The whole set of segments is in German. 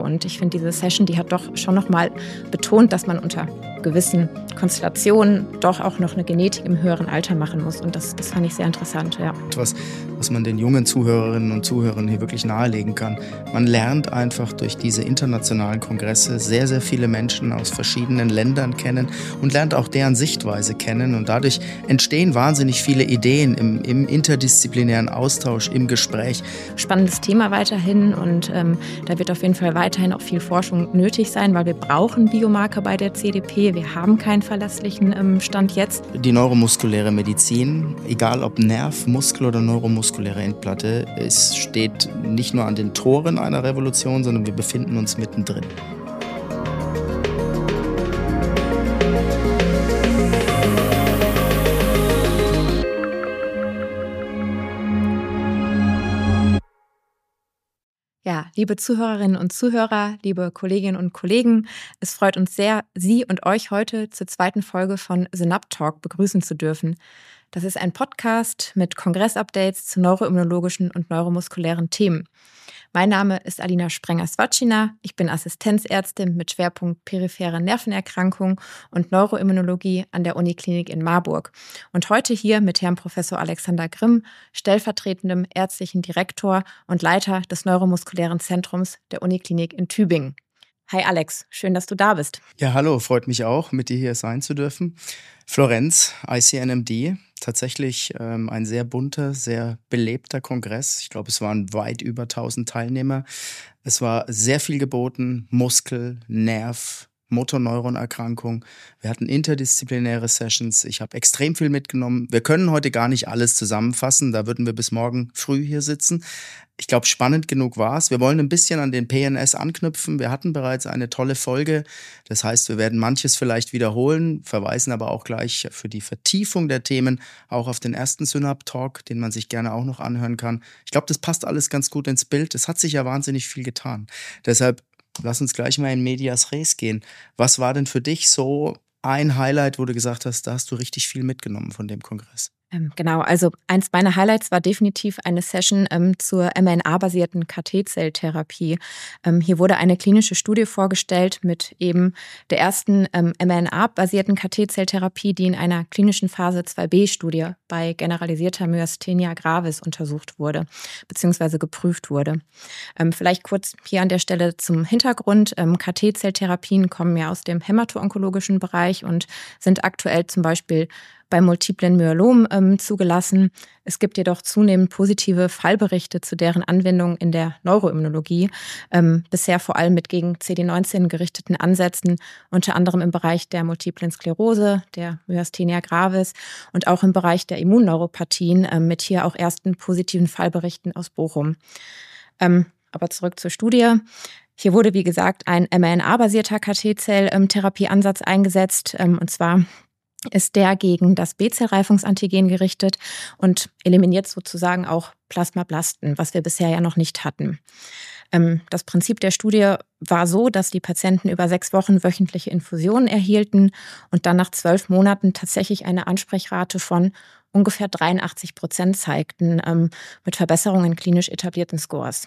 Und ich finde, diese Session, die hat doch schon nochmal betont, dass man unter gewissen Konstellationen doch auch noch eine Genetik im höheren Alter machen muss. Und das fand ich sehr interessant, ja. Was man den jungen Zuhörerinnen und Zuhörern hier wirklich nahelegen kann. Man lernt einfach durch diese internationalen Kongresse sehr, sehr viele Menschen aus verschiedenen Ländern kennen und lernt auch deren Sichtweise kennen. Und dadurch entstehen wahnsinnig viele Ideen im interdisziplinären Austausch, im Gespräch. Spannendes Thema weiterhin und da wird auf jeden Fall weiterhin auch viel Forschung nötig sein, weil wir brauchen Biomarker bei der CDP. Wir haben keinen verlässlichen Stand jetzt. Die neuromuskuläre Medizin, egal ob Nerv, Muskel oder neuromuskuläre Endplatte, es steht nicht nur an den Toren einer Revolution, sondern wir befinden uns mittendrin. Ja, liebe Zuhörerinnen und Zuhörer, liebe Kolleginnen und Kollegen, es freut uns sehr, Sie und euch heute zur zweiten Folge von Synaptalk begrüßen zu dürfen. Das ist ein Podcast mit Kongressupdates zu neuroimmunologischen und neuromuskulären Themen. Mein Name ist Alina Sprenger-Swatschina. Ich bin Assistenzärztin mit Schwerpunkt periphere Nervenerkrankung und Neuroimmunologie an der Uniklinik in Marburg. Und heute hier mit Herrn Professor Alexander Grimm, stellvertretendem ärztlichen Direktor und Leiter des Neuromuskulären Zentrums der Uniklinik in Tübingen. Hi Alex, schön, dass du da bist. Ja, hallo, freut mich auch, mit dir hier sein zu dürfen. Florenz, ICNMD, tatsächlich ein sehr bunter, sehr belebter Kongress. Ich glaube, es waren weit über 1000 Teilnehmer. Es war sehr viel geboten, Muskel, Nerv, Motorneuronerkrankung. Wir hatten interdisziplinäre Sessions. Ich habe extrem viel mitgenommen. Wir können heute gar nicht alles zusammenfassen. Da würden wir bis morgen früh hier sitzen. Ich glaube, spannend genug war es. Wir wollen ein bisschen an den PNS anknüpfen. Wir hatten bereits eine tolle Folge. Das heißt, wir werden manches vielleicht wiederholen, verweisen aber auch gleich für die Vertiefung der Themen auch auf den ersten Synaptalk, den man sich gerne auch noch anhören kann. Ich glaube, das passt alles ganz gut ins Bild. Es hat sich ja wahnsinnig viel getan. Deshalb lass uns gleich mal in Medias Res gehen. Was war denn für dich so ein Highlight, wo du gesagt hast, da hast du richtig viel mitgenommen von dem Kongress? Genau, also eins meiner Highlights war definitiv eine Session zur mRNA-basierten KT-Zelltherapie. Hier wurde eine klinische Studie vorgestellt mit eben der ersten mRNA-basierten KT-Zelltherapie, die in einer klinischen Phase 2b-Studie bei generalisierter Myasthenia gravis untersucht wurde, beziehungsweise geprüft wurde. Vielleicht kurz hier an der Stelle zum Hintergrund. KT-Zelltherapien kommen ja aus dem hämato-onkologischen Bereich und sind aktuell zum Beispiel bei multiplen Myelom zugelassen. Es gibt jedoch zunehmend positive Fallberichte zu deren Anwendung in der Neuroimmunologie, bisher vor allem mit gegen CD19 gerichteten Ansätzen, unter anderem im Bereich der multiplen Sklerose, der Myasthenia gravis und auch im Bereich der Immunneuropathien, mit hier auch ersten positiven Fallberichten aus Bochum. Aber zurück zur Studie. Hier wurde, wie gesagt, ein mRNA-basierter KT-Zell-Therapieansatz eingesetzt, und zwar ist der gegen das B-Zellreifungsantigen gerichtet und eliminiert sozusagen auch Plasmablasten, was wir bisher ja noch nicht hatten. Das Prinzip der Studie war so, dass die Patienten über 6 Wochen wöchentliche Infusionen erhielten und dann nach 12 Monaten tatsächlich eine Ansprechrate von ungefähr 83% zeigten, mit Verbesserungen in klinisch etablierten Scores.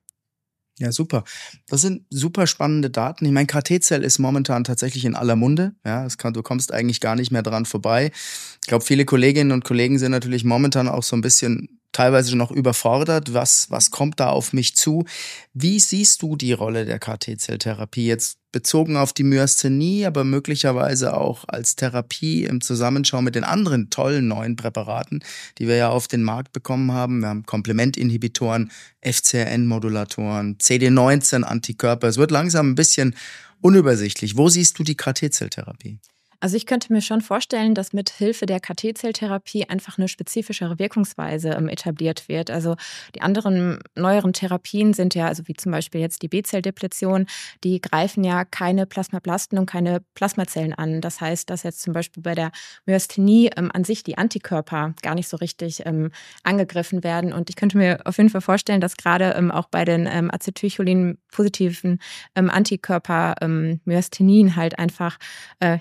Ja, super. Das sind super spannende Daten. Ich meine, KT-Zell ist momentan tatsächlich in aller Munde. Ja, du kommst eigentlich gar nicht mehr dran vorbei. Ich glaube, viele Kolleginnen und Kollegen sind natürlich momentan auch so ein bisschen teilweise noch überfordert. Was kommt da auf mich zu? Wie siehst du die Rolle der KT-Zelltherapie jetzt bezogen auf die Myasthenie, aber möglicherweise auch als Therapie im Zusammenschau mit den anderen tollen neuen Präparaten, die wir ja auf den Markt bekommen haben? Wir haben Komplementinhibitoren, FcRn-Modulatoren, CD19-Antikörper. Es wird langsam ein bisschen unübersichtlich. Wo siehst du die KT-Zelltherapie? Also ich könnte mir schon vorstellen, dass mit Hilfe der KT-Zelltherapie einfach eine spezifischere Wirkungsweise etabliert wird. Also die anderen neueren Therapien sind ja, also wie zum Beispiel jetzt die B-Zelldepletion, die greifen ja keine Plasmablasten und keine Plasmazellen an. Das heißt, dass jetzt zum Beispiel bei der Myasthenie an sich die Antikörper gar nicht so richtig angegriffen werden. Und ich könnte mir auf jeden Fall vorstellen, dass gerade auch bei den Acetylcholin-positiven Antikörper Myasthenien halt einfach diese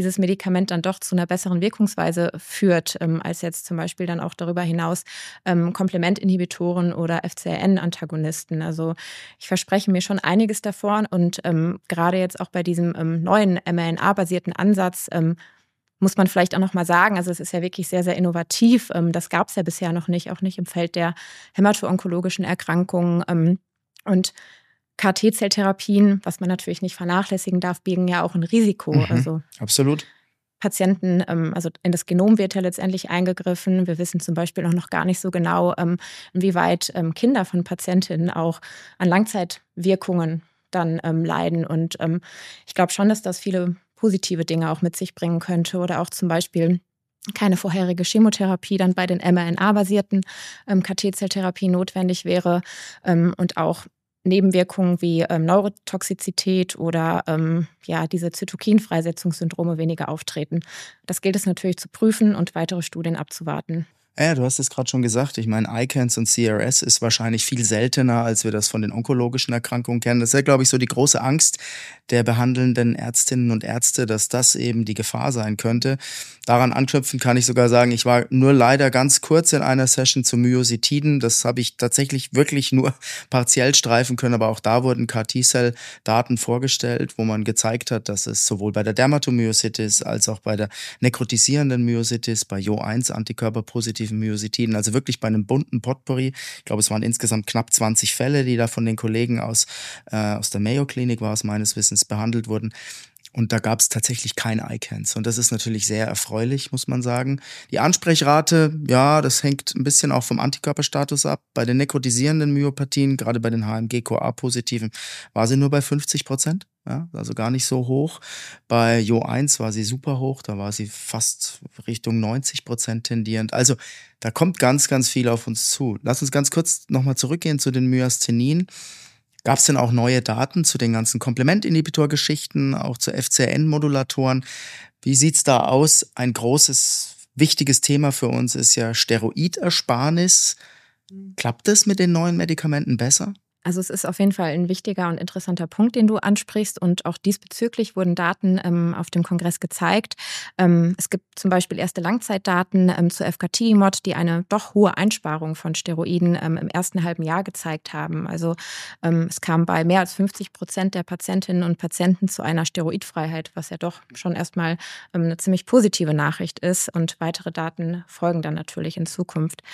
dieses Medikament dann doch zu einer besseren Wirkungsweise führt, als jetzt zum Beispiel dann auch darüber hinaus Komplementinhibitoren oder FcRn-Antagonisten. Also ich verspreche mir schon einiges davon und gerade jetzt auch bei diesem neuen mRNA-basierten Ansatz muss man vielleicht auch noch mal sagen, also es ist ja wirklich sehr, sehr innovativ. Das gab es ja bisher noch nicht, auch nicht im Feld der hämato-onkologischen Erkrankungen. Und KT-Zelltherapien, was man natürlich nicht vernachlässigen darf, birgen ja auch ein Risiko. Also absolut. Patienten, also in das Genom wird ja letztendlich eingegriffen. Wir wissen zum Beispiel auch noch gar nicht so genau, inwieweit Kinder von Patientinnen auch an Langzeitwirkungen dann leiden. Und ich glaube schon, dass das viele positive Dinge auch mit sich bringen könnte oder auch zum Beispiel keine vorherige Chemotherapie dann bei den mRNA-basierten KT-Zelltherapien notwendig wäre und auch Nebenwirkungen wie Neurotoxizität oder diese Zytokinfreisetzungssyndrome weniger auftreten. Das gilt es natürlich zu prüfen und weitere Studien abzuwarten. Ja, du hast es gerade schon gesagt. Ich meine, ICANS und CRS ist wahrscheinlich viel seltener, als wir das von den onkologischen Erkrankungen kennen. Das ist ja, glaube ich, so die große Angst der behandelnden Ärztinnen und Ärzte, dass das eben die Gefahr sein könnte. Daran anknüpfen kann ich sogar sagen, ich war nur leider ganz kurz in einer Session zu Myositiden. Das habe ich tatsächlich wirklich nur partiell streifen können, aber auch da wurden CAR-T-Cell-Daten vorgestellt, wo man gezeigt hat, dass es sowohl bei der Dermatomyositis als auch bei der nekrotisierenden Myositis, bei Jo-1-Antikörperpositiven Myositiden, also wirklich bei einem bunten Potpourri. Ich glaube, es waren insgesamt knapp 20 Fälle, die da von den Kollegen aus der Mayo-Klinik war es meines Wissens behandelt wurden. Und da gab es tatsächlich keine ICANS. Und das ist natürlich sehr erfreulich, muss man sagen. Die Ansprechrate, ja, das hängt ein bisschen auch vom Antikörperstatus ab. Bei den nekrotisierenden Myopathien, gerade bei den HMG-CoA-positiven, war sie nur bei 50%. Ja, also gar nicht so hoch. Bei Jo-1 war sie super hoch, da war sie fast Richtung 90% tendierend. Also da kommt ganz, ganz viel auf uns zu. Lass uns ganz kurz nochmal zurückgehen zu den Myasthenien. Gab es denn auch neue Daten zu den ganzen Komplementinhibitor-Geschichten, auch zu FcRn-Modulatoren? Wie sieht's da aus? Ein großes, wichtiges Thema für uns ist ja Steroidersparnis. Klappt es mit den neuen Medikamenten besser? Also es ist auf jeden Fall ein wichtiger und interessanter Punkt, den du ansprichst. Und auch diesbezüglich wurden Daten auf dem Kongress gezeigt. Es gibt zum Beispiel erste Langzeitdaten zur Efgartigimod, die eine doch hohe Einsparung von Steroiden im ersten halben Jahr gezeigt haben. Also es kam bei mehr als 50% der Patientinnen und Patienten zu einer Steroidfreiheit, was ja doch schon erstmal eine ziemlich positive Nachricht ist. Und weitere Daten folgen dann natürlich in Zukunft.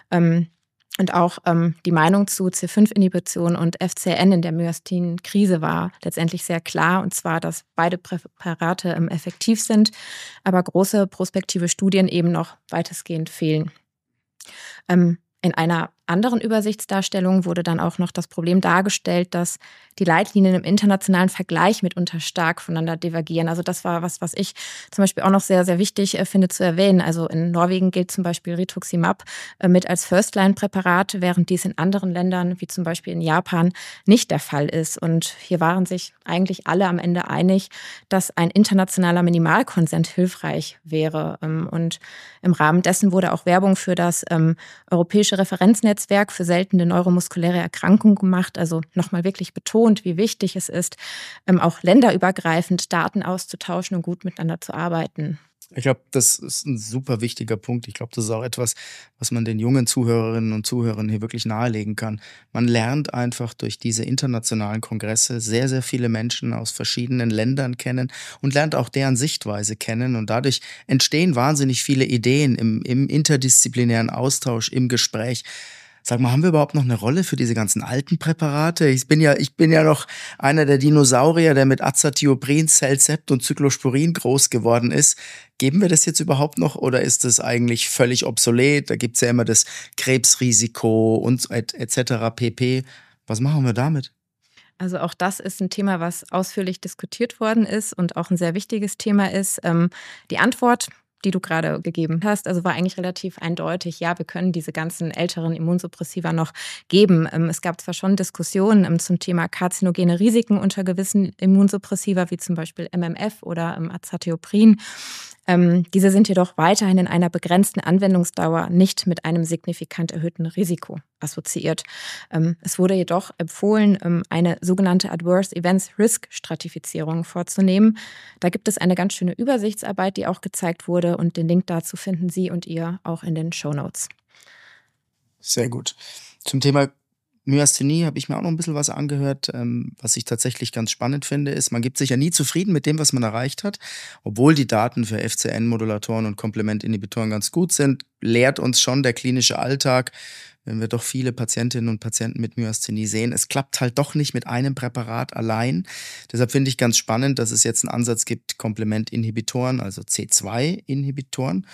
Und auch die Meinung zu C5-Inhibition und FcRn in der Myasthien-Krise war letztendlich sehr klar. Und zwar, dass beide Präparate effektiv sind, aber große prospektive Studien eben noch weitestgehend fehlen. In einer anderen Übersichtsdarstellung wurde dann auch noch das Problem dargestellt, dass die Leitlinien im internationalen Vergleich mitunter stark voneinander divergieren. Also das war was ich zum Beispiel auch noch sehr, sehr wichtig finde zu erwähnen. Also in Norwegen gilt zum Beispiel Rituximab mit als First-Line-Präparat, während dies in anderen Ländern, wie zum Beispiel in Japan, nicht der Fall ist. Und hier waren sich eigentlich alle am Ende einig, dass ein internationaler Minimalkonsent hilfreich wäre. Und im Rahmen dessen wurde auch Werbung für das europäische Referenznetzwerk für seltene neuromuskuläre Erkrankungen gemacht. Also nochmal wirklich betont, wie wichtig es ist, auch länderübergreifend Daten auszutauschen und gut miteinander zu arbeiten. Ich glaube, das ist ein super wichtiger Punkt. Ich glaube, das ist auch etwas, was man den jungen Zuhörerinnen und Zuhörern hier wirklich nahelegen kann. Man lernt einfach durch diese internationalen Kongresse sehr, sehr viele Menschen aus verschiedenen Ländern kennen und lernt auch deren Sichtweise kennen. Und dadurch entstehen wahnsinnig viele Ideen im interdisziplinären Austausch, im Gespräch. Sag mal, haben wir überhaupt noch eine Rolle für diese ganzen alten Präparate? Ich bin ja noch einer der Dinosaurier, der mit Azathioprin, Cellcept und Cyclosporin groß geworden ist. Geben wir das jetzt überhaupt noch oder ist das eigentlich völlig obsolet? Da gibt's ja immer das Krebsrisiko und etc. pp. Was machen wir damit? Also auch das ist ein Thema, was ausführlich diskutiert worden ist und auch ein sehr wichtiges Thema ist. Die Antwort, die du gerade gegeben hast, also war eigentlich relativ eindeutig. Ja, wir können diese ganzen älteren Immunsuppressiva noch geben. Es gab zwar schon Diskussionen zum Thema karzinogene Risiken unter gewissen Immunsuppressiva, wie zum Beispiel MMF oder Azathioprin. Diese sind jedoch weiterhin in einer begrenzten Anwendungsdauer nicht mit einem signifikant erhöhten Risiko assoziiert. Es wurde jedoch empfohlen, eine sogenannte Adverse Events Risk Stratifizierung vorzunehmen. Da gibt es eine ganz schöne Übersichtsarbeit, die auch gezeigt wurde, und den Link dazu finden Sie und ihr auch in den Shownotes. Sehr gut. Zum Thema Myasthenie habe ich mir auch noch ein bisschen was angehört. Was ich tatsächlich ganz spannend finde, ist, man gibt sich ja nie zufrieden mit dem, was man erreicht hat. Obwohl die Daten für FcN-Modulatoren und Komplementinhibitoren ganz gut sind, lehrt uns schon der klinische Alltag, wenn wir doch viele Patientinnen und Patienten mit Myasthenie sehen, es klappt halt doch nicht mit einem Präparat allein. Deshalb finde ich ganz spannend, dass es jetzt einen Ansatz gibt, Komplementinhibitoren, also C2-Inhibitoren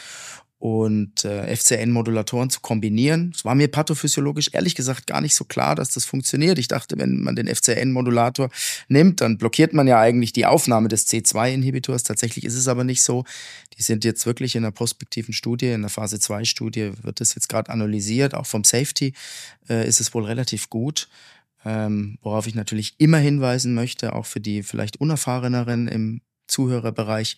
und FcN-Modulatoren zu kombinieren. Es war mir pathophysiologisch ehrlich gesagt gar nicht so klar, dass das funktioniert. Ich dachte, wenn man den FcN-Modulator nimmt, dann blockiert man ja eigentlich die Aufnahme des C2-Inhibitors. Tatsächlich ist es aber nicht so. Die sind jetzt wirklich in einer prospektiven Studie, in der Phase-2-Studie wird das jetzt gerade analysiert. Auch vom Safety ist es wohl relativ gut. Worauf ich natürlich immer hinweisen möchte, auch für die vielleicht Unerfahreneren im Zuhörerbereich: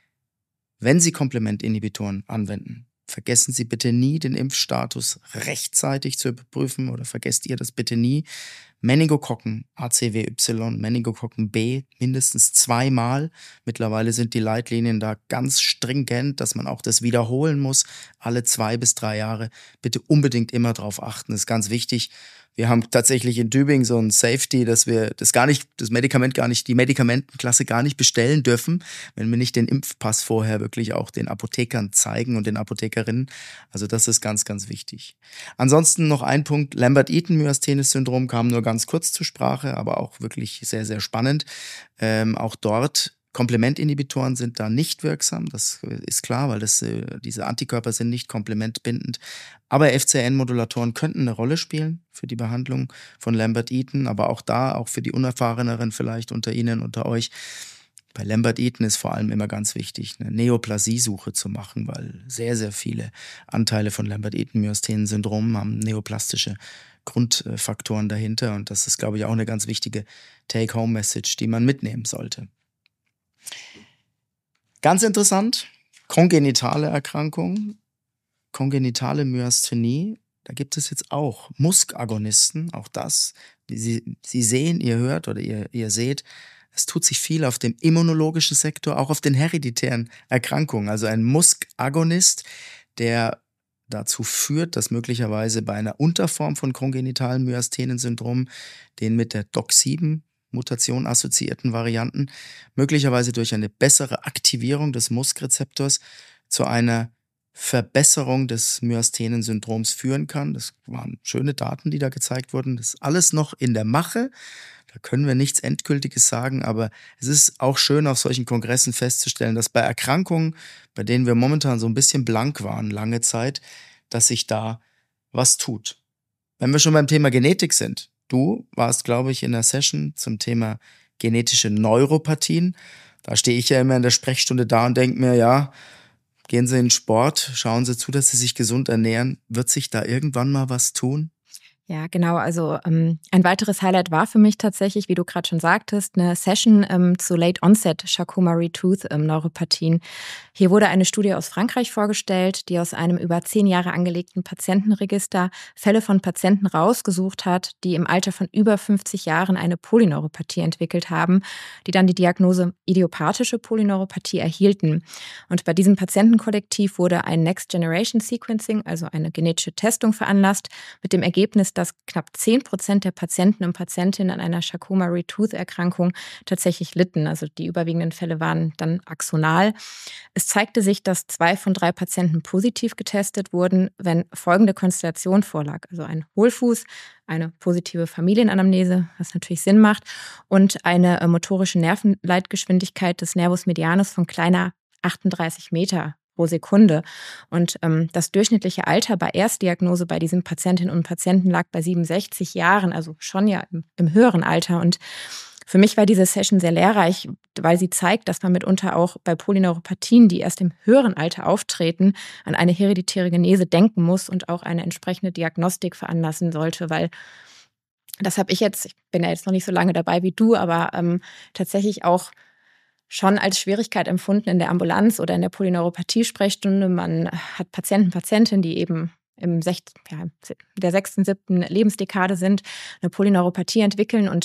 Wenn Sie Komplementinhibitoren anwenden, vergessen Sie bitte nie, den Impfstatus rechtzeitig zu überprüfen, oder vergesst ihr das bitte nie. Meningokokken ACWY, Meningokokken B mindestens 2-mal. Mittlerweile sind die Leitlinien da ganz stringent, dass man auch das wiederholen muss, alle 2 bis 3 Jahre. Bitte unbedingt immer darauf achten, das ist ganz wichtig. Wir haben tatsächlich in Tübingen so ein Safety, dass wir die Medikamentenklasse gar nicht bestellen dürfen, wenn wir nicht den Impfpass vorher wirklich auch den Apothekern zeigen und den Apothekerinnen. Also das ist ganz, ganz wichtig. Ansonsten noch ein Punkt: Lambert-Eaton-Myasthenius-Syndrom kam nur ganz kurz zur Sprache, aber auch wirklich sehr, sehr spannend. Auch dort Komplementinhibitoren sind da nicht wirksam, das ist klar, weil diese Antikörper sind nicht komplementbindend. Aber FcN-Modulatoren könnten eine Rolle spielen für die Behandlung von Lambert-Eaton, aber auch da, auch für die Unerfahreneren vielleicht unter Ihnen, unter euch, bei Lambert-Eaton ist vor allem immer ganz wichtig, eine Neoplasiesuche zu machen, weil sehr, sehr viele Anteile von Lambert-Eaton-Myasthenen-Syndrom haben neoplastische Grundfaktoren dahinter, und das ist, glaube ich, auch eine ganz wichtige Take-Home-Message, die man mitnehmen sollte. Ganz interessant, kongenitale Erkrankungen, kongenitale Myasthenie, da gibt es jetzt auch Musk-Agonisten, auch das, Sie sehen, ihr hört oder ihr seht, es tut sich viel auf dem immunologischen Sektor, auch auf den hereditären Erkrankungen. Also ein Musk-Agonist, der dazu führt, dass möglicherweise bei einer Unterform von kongenitalen Myasthenen-Syndrom, den mit der DOX7-Mutation assoziierten Varianten, möglicherweise durch eine bessere Aktivierung des Musk-Rezeptors zu einer Verbesserung des Myasthenen-Syndroms führen kann. Das waren schöne Daten, die da gezeigt wurden. Das ist alles noch in der Mache. Da können wir nichts Endgültiges sagen, aber es ist auch schön, auf solchen Kongressen festzustellen, dass bei Erkrankungen, bei denen wir momentan so ein bisschen blank waren, lange Zeit, dass sich da was tut. Wenn wir schon beim Thema Genetik sind, du warst, glaube ich, in einer Session zum Thema genetische Neuropathien. Da stehe ich ja immer in der Sprechstunde da und denke mir, ja, gehen Sie in den Sport, schauen Sie zu, dass Sie sich gesund ernähren. Wird sich da irgendwann mal was tun? Ja, genau. Also ein weiteres Highlight war für mich tatsächlich, wie du gerade schon sagtest, eine Session zu Late-Onset Charcot-Marie-Tooth-Neuropathien. Hier wurde eine Studie aus Frankreich vorgestellt, die aus einem über 10 Jahre angelegten Patientenregister Fälle von Patienten rausgesucht hat, die im Alter von über 50 Jahren eine Polyneuropathie entwickelt haben, die dann die Diagnose idiopathische Polyneuropathie erhielten. Und bei diesem Patientenkollektiv wurde ein Next-Generation-Sequencing, also eine genetische Testung, veranlasst, mit dem Ergebnis, dass knapp 10% der Patienten und Patientinnen an einer Charcot-Marie-Tooth-Erkrankung tatsächlich litten. Also die überwiegenden Fälle waren dann axonal. Es zeigte sich, dass 2 von 3 Patienten positiv getestet wurden, wenn folgende Konstellation vorlag. Also ein Hohlfuß, eine positive Familienanamnese, was natürlich Sinn macht, und eine motorische Nervenleitgeschwindigkeit des Nervus medianus von kleiner 38 Meter pro Sekunde. Und das durchschnittliche Alter bei Erstdiagnose bei diesen Patientinnen und Patienten lag bei 67 Jahren, also schon ja im höheren Alter. Und für mich war diese Session sehr lehrreich, weil sie zeigt, dass man mitunter auch bei Polyneuropathien, die erst im höheren Alter auftreten, an eine hereditäre Genese denken muss und auch eine entsprechende Diagnostik veranlassen sollte, weil das habe ich bin ja jetzt noch nicht so lange dabei wie du, aber tatsächlich auch schon als Schwierigkeit empfunden in der Ambulanz oder in der Polyneuropathie-Sprechstunde. Man hat Patienten, Patientinnen, die eben der 6., 7. Lebensdekade sind, eine Polyneuropathie entwickeln. Und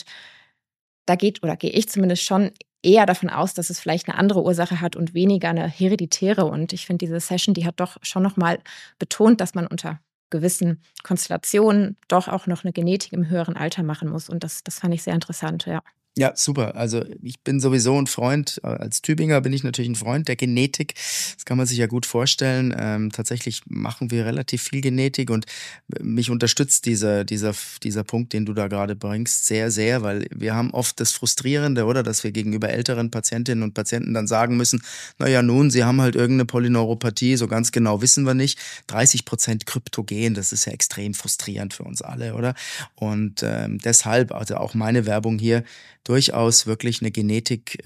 da gehe ich zumindest schon eher davon aus, dass es vielleicht eine andere Ursache hat und weniger eine hereditäre. Und ich finde, diese Session, die hat doch schon nochmal betont, dass man unter gewissen Konstellationen doch auch noch eine Genetik im höheren Alter machen muss. Und das fand ich sehr interessant, ja. Ja, super. Also ich bin sowieso ein Freund, als Tübinger bin ich natürlich ein Freund der Genetik. Das kann man sich ja gut vorstellen. Tatsächlich machen wir relativ viel Genetik und mich unterstützt dieser Punkt, den du da gerade bringst, sehr, sehr, weil wir haben oft das Frustrierende, oder, dass wir gegenüber älteren Patientinnen und Patienten dann sagen müssen, naja nun, sie haben halt irgendeine Polyneuropathie, so ganz genau wissen wir nicht. 30% kryptogen, das ist ja extrem frustrierend für uns alle, oder? Und deshalb, also auch meine Werbung hier, durchaus wirklich eine Genetik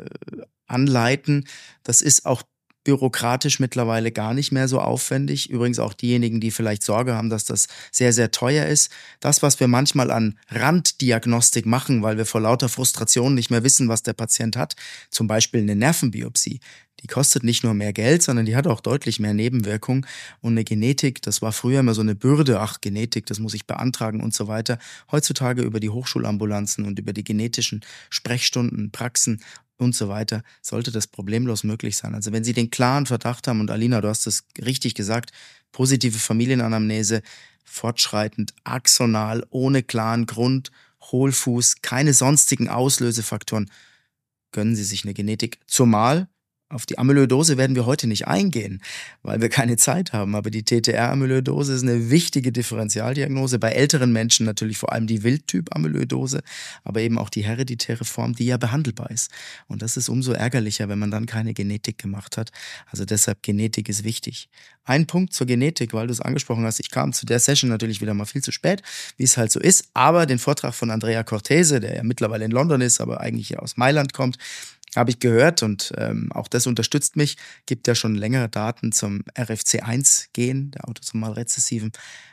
anleiten. Das ist auch bürokratisch mittlerweile gar nicht mehr so aufwendig. Übrigens auch diejenigen, die vielleicht Sorge haben, dass das sehr, sehr teuer ist. Das, was wir manchmal an Randdiagnostik machen, weil wir vor lauter Frustration nicht mehr wissen, was der Patient hat, zum Beispiel eine Nervenbiopsie, die kostet nicht nur mehr Geld, sondern die hat auch deutlich mehr Nebenwirkungen. Und eine Genetik, das war früher immer so eine Bürde, ach, Genetik, das muss ich beantragen und so weiter. Heutzutage über die Hochschulambulanzen und über die genetischen Sprechstunden, Praxen und so weiter, sollte das problemlos möglich sein. Also wenn Sie den klaren Verdacht haben, und Alina, du hast es richtig gesagt, positive Familienanamnese, fortschreitend, axonal, ohne klaren Grund, Hohlfuß, keine sonstigen Auslösefaktoren, gönnen Sie sich eine Genetik. Zumal auf die Amyloidose werden wir heute nicht eingehen, weil wir keine Zeit haben. Aber die TTR-Amyloidose ist eine wichtige Differentialdiagnose. Bei älteren Menschen natürlich vor allem die Wildtyp-Amyloidose, aber eben auch die hereditäre Form, die ja behandelbar ist. Und das ist umso ärgerlicher, wenn man dann keine Genetik gemacht hat. Also deshalb, Genetik ist wichtig. Ein Punkt zur Genetik, weil du es angesprochen hast. Ich kam zu der Session natürlich wieder mal viel zu spät, wie es halt so ist. Aber den Vortrag von Andrea Cortese, der ja mittlerweile in London ist, aber eigentlich ja aus Mailand kommt, habe ich gehört, und auch das unterstützt mich, gibt ja schon längere Daten zum RFC1-Gen, der autosomal rezessiven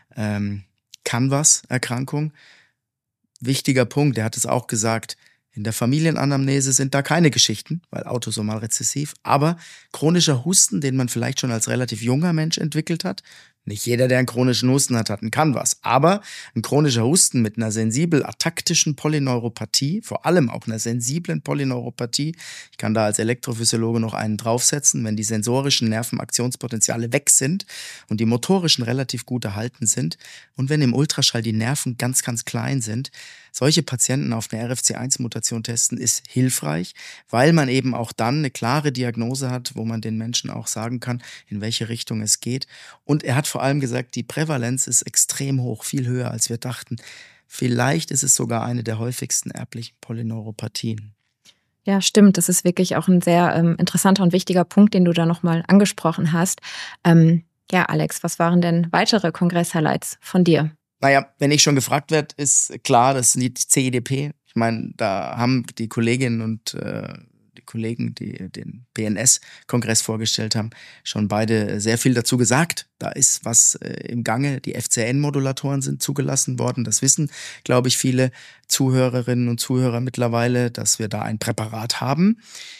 CANVAS-Erkrankung. Wichtiger Punkt, er hat es auch gesagt, in der Familienanamnese sind da keine Geschichten, weil autosomal rezessiv, aber chronischer Husten, den man vielleicht schon als relativ junger Mensch entwickelt hat. Nicht jeder, der einen chronischen Husten hat, hat einen CANVAS. Aber ein chronischer Husten mit einer sensibel ataktischen Polyneuropathie, vor allem auch einer sensiblen Polyneuropathie, ich kann da als Elektrophysiologe noch einen draufsetzen, wenn die sensorischen Nervenaktionspotenziale weg sind und die motorischen relativ gut erhalten sind und wenn im Ultraschall die Nerven ganz, ganz klein sind. Solche Patienten auf eine RFC1-Mutation testen ist hilfreich, weil man eben auch dann eine klare Diagnose hat, wo man den Menschen auch sagen kann, in welche Richtung es geht. Und er hat vor allem gesagt, die Prävalenz ist extrem hoch, viel höher, als wir dachten. Vielleicht ist es sogar eine der häufigsten erblichen Polyneuropathien. Ja, stimmt. Das ist wirklich auch ein sehr interessanter und wichtiger Punkt, den du da nochmal angesprochen hast. Ja, Alex, was waren denn weitere Kongress-Highlights von dir? Naja, wenn ich schon gefragt werde, ist klar, das ist die CEDP. Ich meine, da haben die Kolleginnen und die Kollegen, die den PNS-Kongress vorgestellt haben, schon beide sehr viel dazu gesagt. Da ist was im Gange. Die FCN-Modulatoren sind zugelassen worden. Das wissen, glaube ich, viele Zuhörerinnen und Zuhörer mittlerweile, dass wir da ein Präparat haben,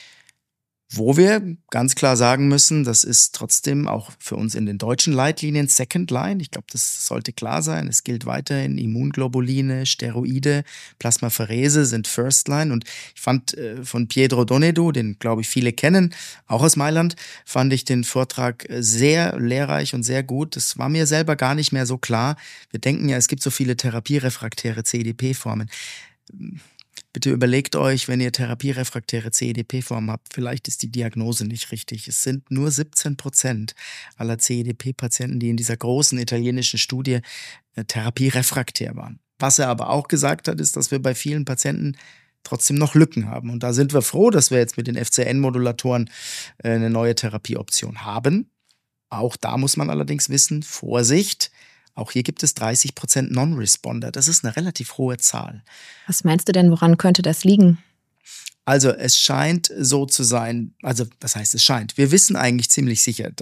wo wir ganz klar sagen müssen, das ist trotzdem auch für uns in den deutschen Leitlinien Second Line. Ich glaube, das sollte klar sein. Es gilt weiterhin, Immunglobuline, Steroide, Plasmapherese sind First Line. Und ich fand von Pietro Donedo, den glaube ich viele kennen, auch aus Mailand, fand ich den Vortrag sehr lehrreich und sehr gut. Das war mir selber gar nicht mehr so klar. Wir denken ja, es gibt so viele therapierefraktäre CEDP-Formen. Bitte überlegt euch, wenn ihr therapierefraktäre CEDP-Formen habt, vielleicht ist die Diagnose nicht richtig. Es sind nur 17% aller CEDP-Patienten, die in dieser großen italienischen Studie therapierefraktär waren. Was er aber auch gesagt hat, ist, dass wir bei vielen Patienten trotzdem noch Lücken haben. Und da sind wir froh, dass wir jetzt mit den FCN-Modulatoren eine neue Therapieoption haben. Auch da muss man allerdings wissen, Vorsicht, auch hier gibt es 30% Non-Responder. Das ist eine relativ hohe Zahl. Was meinst du denn, woran könnte das liegen? Also es scheint so zu sein, also was heißt es scheint? Wir wissen eigentlich ziemlich sicher, dass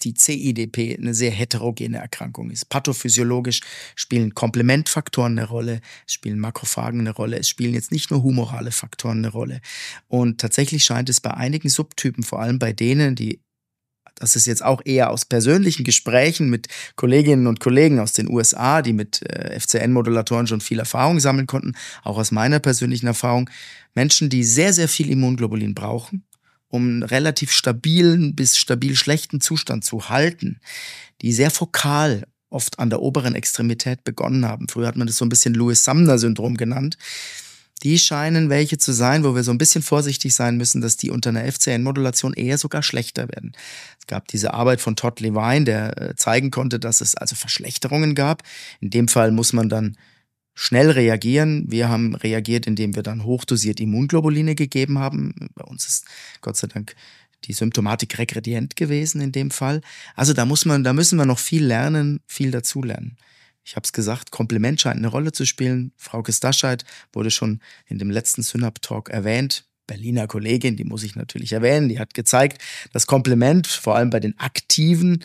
die CIDP eine sehr heterogene Erkrankung ist. Pathophysiologisch spielen Komplementfaktoren eine Rolle, es spielen Makrophagen eine Rolle, es spielen jetzt nicht nur humorale Faktoren eine Rolle. Und tatsächlich scheint es bei einigen Subtypen, vor allem bei denen, das ist jetzt auch eher aus persönlichen Gesprächen mit Kolleginnen und Kollegen aus den USA, die mit FcN-Modulatoren schon viel Erfahrung sammeln konnten, auch aus meiner persönlichen Erfahrung, Menschen, die sehr, sehr viel Immunglobulin brauchen, um einen relativ stabilen bis stabil schlechten Zustand zu halten, die sehr fokal oft an der oberen Extremität begonnen haben. Früher hat man das so ein bisschen Lewis-Sumner-Syndrom genannt. Die scheinen welche zu sein, wo wir so ein bisschen vorsichtig sein müssen, dass die unter einer FcN-Modulation eher sogar schlechter werden. Es gab diese Arbeit von Todd Levine, der zeigen konnte, dass es also Verschlechterungen gab. In dem Fall muss man dann schnell reagieren. Wir haben reagiert, indem wir dann hochdosiert Immunglobuline gegeben haben. Bei uns ist Gott sei Dank die Symptomatik regredient gewesen in dem Fall. Also da müssen wir noch viel lernen, viel dazulernen. Ich habe es gesagt, Komplement scheint eine Rolle zu spielen. Frauke Stascheit wurde schon in dem letzten Synap-Talk erwähnt. Berliner Kollegin, die muss ich natürlich erwähnen, die hat gezeigt, dass Komplement vor allem bei den aktiven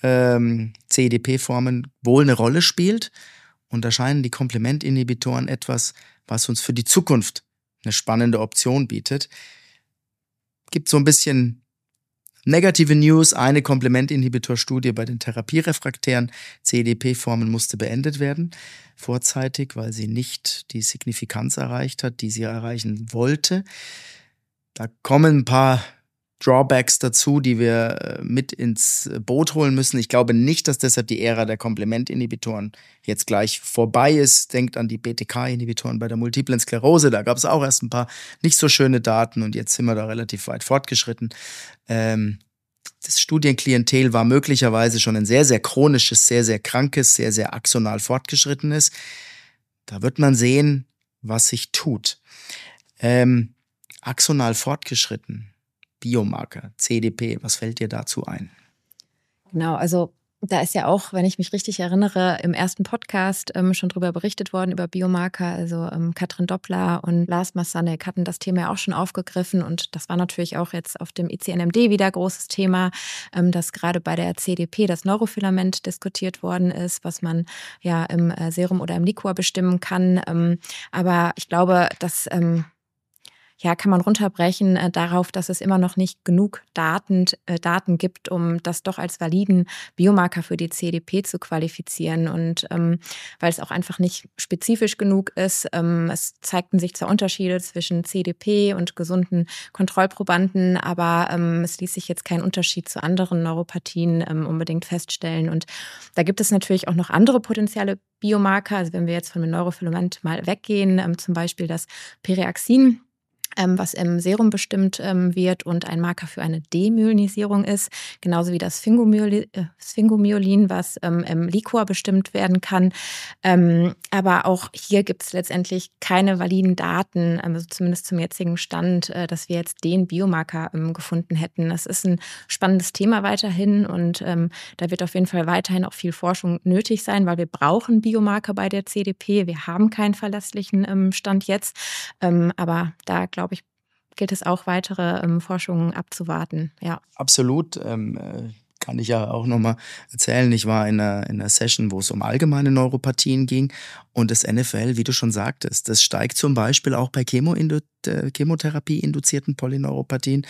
CEDP-Formen wohl eine Rolle spielt. Und da scheinen die Komplementinhibitoren etwas, was uns für die Zukunft eine spannende Option bietet. Gibt so ein bisschen negative News. Eine Komplementinhibitorstudie bei den therapierefraktären CEDP-Formen musste beendet werden, vorzeitig, weil sie nicht die Signifikanz erreicht hat, die sie erreichen wollte. Da kommen ein paar Drawbacks dazu, die wir mit ins Boot holen müssen. Ich glaube nicht, dass deshalb die Ära der Komplementinhibitoren jetzt gleich vorbei ist. Denkt an die BTK-Inhibitoren bei der Multiplen Sklerose. Da gab es auch erst ein paar nicht so schöne Daten und jetzt sind wir da relativ weit fortgeschritten. Das Studienklientel war möglicherweise schon ein sehr, sehr chronisches, sehr, sehr krankes, sehr, sehr axonal fortgeschrittenes. Da wird man sehen, was sich tut. Axonal fortgeschritten. Biomarker, CDP, was fällt dir dazu ein? Genau, also da ist ja auch, wenn ich mich richtig erinnere, im ersten Podcast schon drüber berichtet worden, über Biomarker. Also Katrin Doppler und Lars Masanek hatten das Thema ja auch schon aufgegriffen. Und das war natürlich auch jetzt auf dem ICNMD wieder großes Thema, dass gerade bei der CDP das Neurofilament diskutiert worden ist, was man ja im Serum oder im Liquor bestimmen kann. Aber ich glaube, dass kann man runterbrechen darauf, dass es immer noch nicht genug Daten gibt, um das doch als validen Biomarker für die CDP zu qualifizieren. Und weil es auch einfach nicht spezifisch genug ist, es zeigten sich zwar Unterschiede zwischen CDP und gesunden Kontrollprobanden, aber es ließ sich jetzt kein Unterschied zu anderen Neuropathien unbedingt feststellen. Und da gibt es natürlich auch noch andere potenzielle Biomarker. Also wenn wir jetzt von dem Neurofilament mal weggehen, zum Beispiel das Periaxin, was im Serum bestimmt wird und ein Marker für eine Demyelinisierung ist, genauso wie das Sphingomyelin, was im Liquor bestimmt werden kann. Aber auch hier gibt es letztendlich keine validen Daten, also zumindest zum jetzigen Stand, dass wir jetzt den Biomarker gefunden hätten. Das ist ein spannendes Thema weiterhin und da wird auf jeden Fall weiterhin auch viel Forschung nötig sein, weil wir brauchen Biomarker bei der CDP. Wir haben keinen verlässlichen Stand jetzt, aber da glaube ich, gilt es auch, weitere Forschungen abzuwarten. Ja. Absolut. Kann ich ja auch nochmal erzählen. Ich war in einer Session, wo es um allgemeine Neuropathien ging und das NFL, wie du schon sagtest, das steigt zum Beispiel auch bei Chemotherapie-induzierten Polyneuropathien.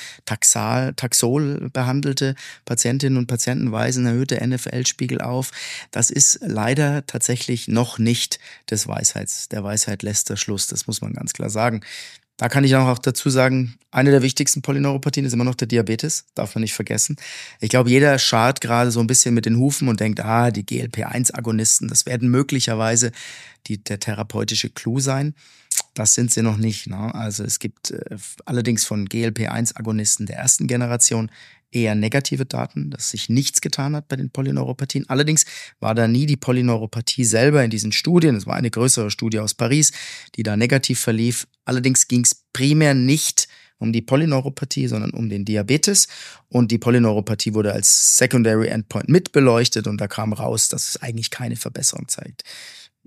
Taxol behandelte Patientinnen und Patienten weisen erhöhte NFL-Spiegel auf. Das ist leider tatsächlich noch nicht der Weisheit letzter Schluss. Das muss man ganz klar sagen. Da kann ich auch dazu sagen, eine der wichtigsten Polyneuropathien ist immer noch der Diabetes, darf man nicht vergessen. Ich glaube, jeder scharrt gerade so ein bisschen mit den Hufen und denkt, die GLP-1-Agonisten, das werden möglicherweise der therapeutische Clou sein. Das sind sie noch nicht. Ne? Also es gibt allerdings von GLP-1-Agonisten der ersten Generation eher negative Daten, dass sich nichts getan hat bei den Polyneuropathien. Allerdings war da nie die Polyneuropathie selber in diesen Studien. Es war eine größere Studie aus Paris, die da negativ verlief. Allerdings ging es primär nicht um die Polyneuropathie, sondern um den Diabetes. Und die Polyneuropathie wurde als Secondary Endpoint mitbeleuchtet und da kam raus, dass es eigentlich keine Verbesserung zeigt.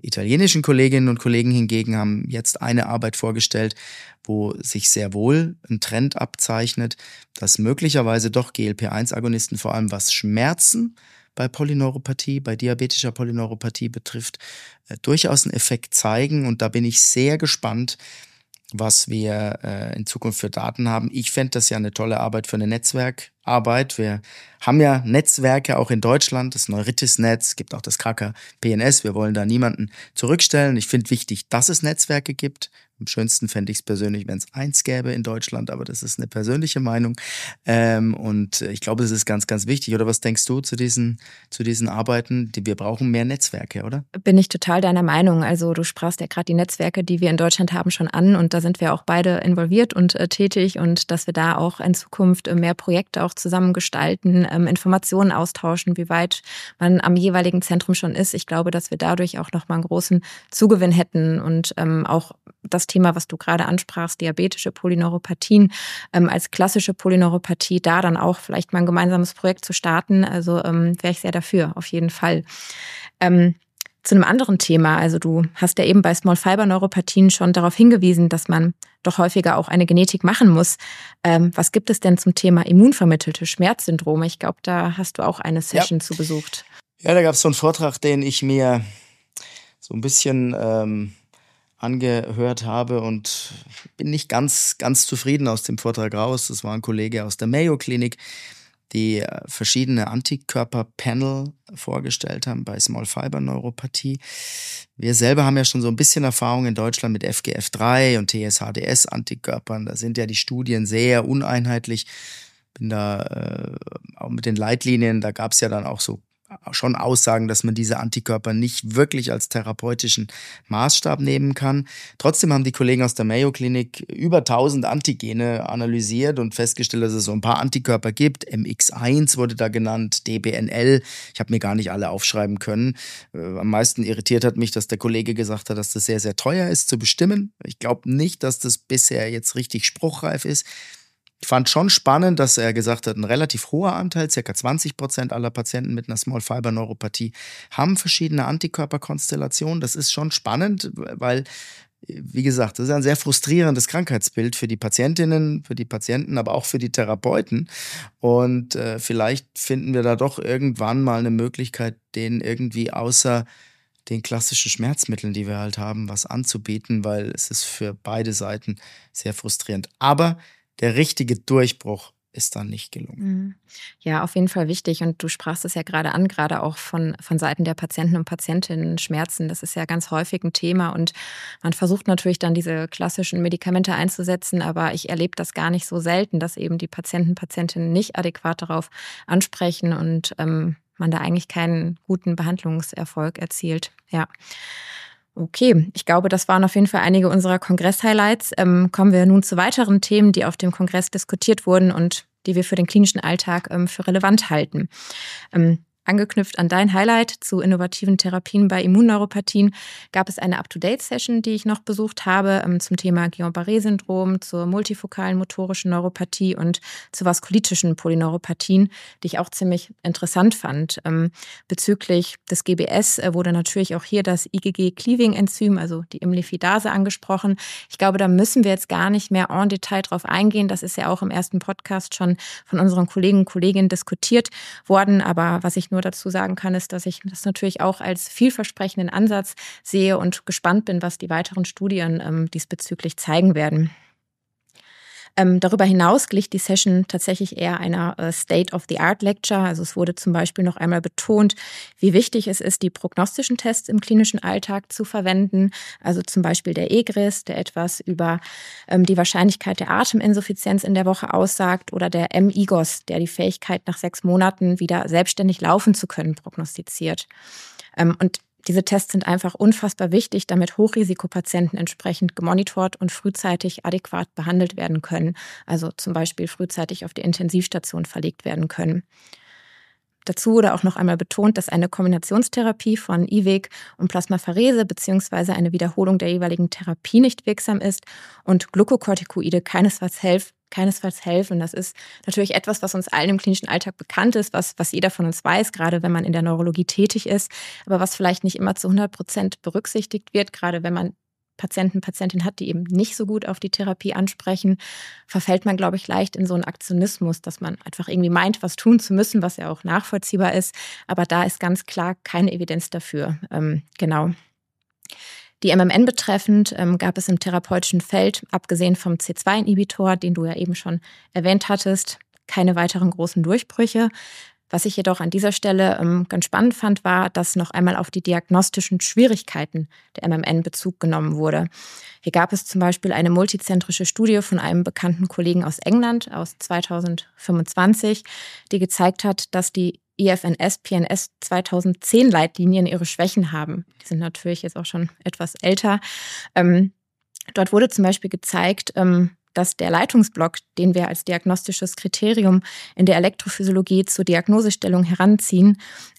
italienischen Kolleginnen und Kollegen hingegen haben jetzt eine Arbeit vorgestellt, wo sich sehr wohl ein Trend abzeichnet, dass möglicherweise doch GLP-1-Agonisten, vor allem was Schmerzen bei Polyneuropathie, bei diabetischer Polyneuropathie betrifft, durchaus einen Effekt zeigen. Und da bin ich sehr gespannt, was wir in Zukunft für Daten haben. Ich fände das ja eine tolle Arbeit für eine Netzwerkarbeit. Wir haben ja Netzwerke auch in Deutschland, das Neuritis-Netz, gibt auch das KK-PNS. Wir wollen da niemanden zurückstellen. Ich finde wichtig, dass es Netzwerke gibt. Am schönsten fände ich es persönlich, wenn es eins gäbe in Deutschland, aber das ist eine persönliche Meinung. Und ich glaube, es ist ganz, ganz wichtig. Oder was denkst du zu diesen Arbeiten? Wir brauchen mehr Netzwerke, oder? Bin ich total deiner Meinung. Also du sprachst ja gerade die Netzwerke, die wir in Deutschland haben, schon an. Und da sind wir auch beide involviert und tätig. Und dass wir da auch in Zukunft mehr Projekte auch zusammen gestalten, Informationen austauschen, wie weit man am jeweiligen Zentrum schon ist. Ich glaube, dass wir dadurch auch nochmal einen großen Zugewinn hätten. Und auch das Thema, was du gerade ansprachst, diabetische Polyneuropathien, als klassische Polyneuropathie, da dann auch vielleicht mal ein gemeinsames Projekt zu starten. Also wäre ich sehr dafür, auf jeden Fall. Zu einem anderen Thema, also du hast ja eben bei Small Fiber Neuropathien schon darauf hingewiesen, dass man doch häufiger auch eine Genetik machen muss. Was gibt es denn zum Thema immunvermittelte Schmerzsyndrome? Ich glaube, da hast du auch eine Session zu besucht. Ja, da gab es so einen Vortrag, den ich mir so ein bisschen angehört habe und bin nicht ganz zufrieden aus dem Vortrag raus. Das war ein Kollege aus der Mayo Klinik, die verschiedene Antikörper-Panel vorgestellt haben bei Small Fiber Neuropathie. Wir selber haben ja schon so ein bisschen Erfahrung in Deutschland mit FGF3 und TSHDS-Antikörpern. Da sind ja die Studien sehr uneinheitlich. Bin da auch mit den Leitlinien, da gab es ja dann auch so schon Aussagen, dass man diese Antikörper nicht wirklich als therapeutischen Maßstab nehmen kann. Trotzdem haben die Kollegen aus der Mayo Klinik über 1000 Antigene analysiert und festgestellt, dass es so ein paar Antikörper gibt. MX1 wurde da genannt, DBNL. Ich habe mir gar nicht alle aufschreiben können. Am meisten irritiert hat mich, dass der Kollege gesagt hat, dass das sehr, sehr teuer ist zu bestimmen. Ich glaube nicht, dass das bisher jetzt richtig spruchreif ist. Ich fand schon spannend, dass er gesagt hat, ein relativ hoher Anteil, ca. 20% aller Patienten mit einer Small-Fiber-Neuropathie haben verschiedene Antikörperkonstellationen. Das ist schon spannend, weil, wie gesagt, das ist ein sehr frustrierendes Krankheitsbild für die Patientinnen, für die Patienten, aber auch für die Therapeuten. Und vielleicht finden wir da doch irgendwann mal eine Möglichkeit, denen irgendwie außer den klassischen Schmerzmitteln, die wir halt haben, was anzubieten, weil es ist für beide Seiten sehr frustrierend. Aber der richtige Durchbruch ist dann nicht gelungen. Ja, auf jeden Fall wichtig. Und du sprachst es ja gerade an, gerade auch von Seiten der Patienten und Patientinnen Schmerzen. Das ist ja ganz häufig ein Thema. Und man versucht natürlich dann diese klassischen Medikamente einzusetzen. Aber ich erlebe das gar nicht so selten, dass eben die Patienten, Patientinnen nicht adäquat darauf ansprechen und man da eigentlich keinen guten Behandlungserfolg erzielt. Ja. Okay, ich glaube, das waren auf jeden Fall einige unserer Kongress-Highlights. Kommen wir nun zu weiteren Themen, die auf dem Kongress diskutiert wurden und die wir für den klinischen Alltag für relevant halten. Angeknüpft an dein Highlight zu innovativen Therapien bei Immunneuropathien gab es eine Up-to-Date-Session, die ich noch besucht habe, zum Thema Guillain-Barré-Syndrom, zur multifokalen motorischen Neuropathie und zu vaskulitischen Polyneuropathien, die ich auch ziemlich interessant fand. Bezüglich des GBS wurde natürlich auch hier das IgG-Cleaving-Enzym, also die Imlifidase, angesprochen. Ich glaube, da müssen wir jetzt gar nicht mehr en Detail drauf eingehen. Das ist ja auch im ersten Podcast schon von unseren Kollegen und Kolleginnen diskutiert worden. Aber was ich nur dazu sagen kann, ist, dass ich das natürlich auch als vielversprechenden Ansatz sehe und gespannt bin, was die weiteren Studien diesbezüglich zeigen werden. Darüber hinaus glich die Session tatsächlich eher einer State-of-the-Art-Lecture. Also es wurde zum Beispiel noch einmal betont, wie wichtig es ist, die prognostischen Tests im klinischen Alltag zu verwenden. Also zum Beispiel der EGRIS, der etwas über die Wahrscheinlichkeit der Ateminsuffizienz in der Woche aussagt, oder der MIGOS, der die Fähigkeit, nach 6 Monaten wieder selbstständig laufen zu können, prognostiziert. Und diese Tests sind einfach unfassbar wichtig, damit Hochrisikopatienten entsprechend gemonitort und frühzeitig adäquat behandelt werden können. Also zum Beispiel frühzeitig auf die Intensivstation verlegt werden können. Dazu wurde auch noch einmal betont, dass eine Kombinationstherapie von IVEG und Plasmapherese bzw. eine Wiederholung der jeweiligen Therapie nicht wirksam ist und Glukokortikoide keinesfalls keinesfalls helfen. Das ist natürlich etwas, was uns allen im klinischen Alltag bekannt ist, was jeder von uns weiß, gerade wenn man in der Neurologie tätig ist, aber was vielleicht nicht immer zu 100% berücksichtigt wird, gerade wenn man Patientinnen hat, die eben nicht so gut auf die Therapie ansprechen, verfällt man, glaube ich, leicht in so einen Aktionismus, dass man einfach irgendwie meint, was tun zu müssen, was ja auch nachvollziehbar ist. Aber da ist ganz klar keine Evidenz dafür. Genau. Die MMN betreffend gab es im therapeutischen Feld, abgesehen vom C2-Inhibitor, den du ja eben schon erwähnt hattest, keine weiteren großen Durchbrüche. Was ich jedoch an dieser Stelle ganz spannend fand, war, dass noch einmal auf die diagnostischen Schwierigkeiten der MMN Bezug genommen wurde. Hier gab es zum Beispiel eine multizentrische Studie von einem bekannten Kollegen aus England aus 2025, die gezeigt hat, dass die IFNS-PNS 2010 Leitlinien ihre Schwächen haben. Die sind natürlich jetzt auch schon etwas älter. Dort wurde zum Beispiel gezeigt, dass der Leitungsblock, den wir als diagnostisches Kriterium in der Elektrophysiologie zur Diagnosestellung heranziehen,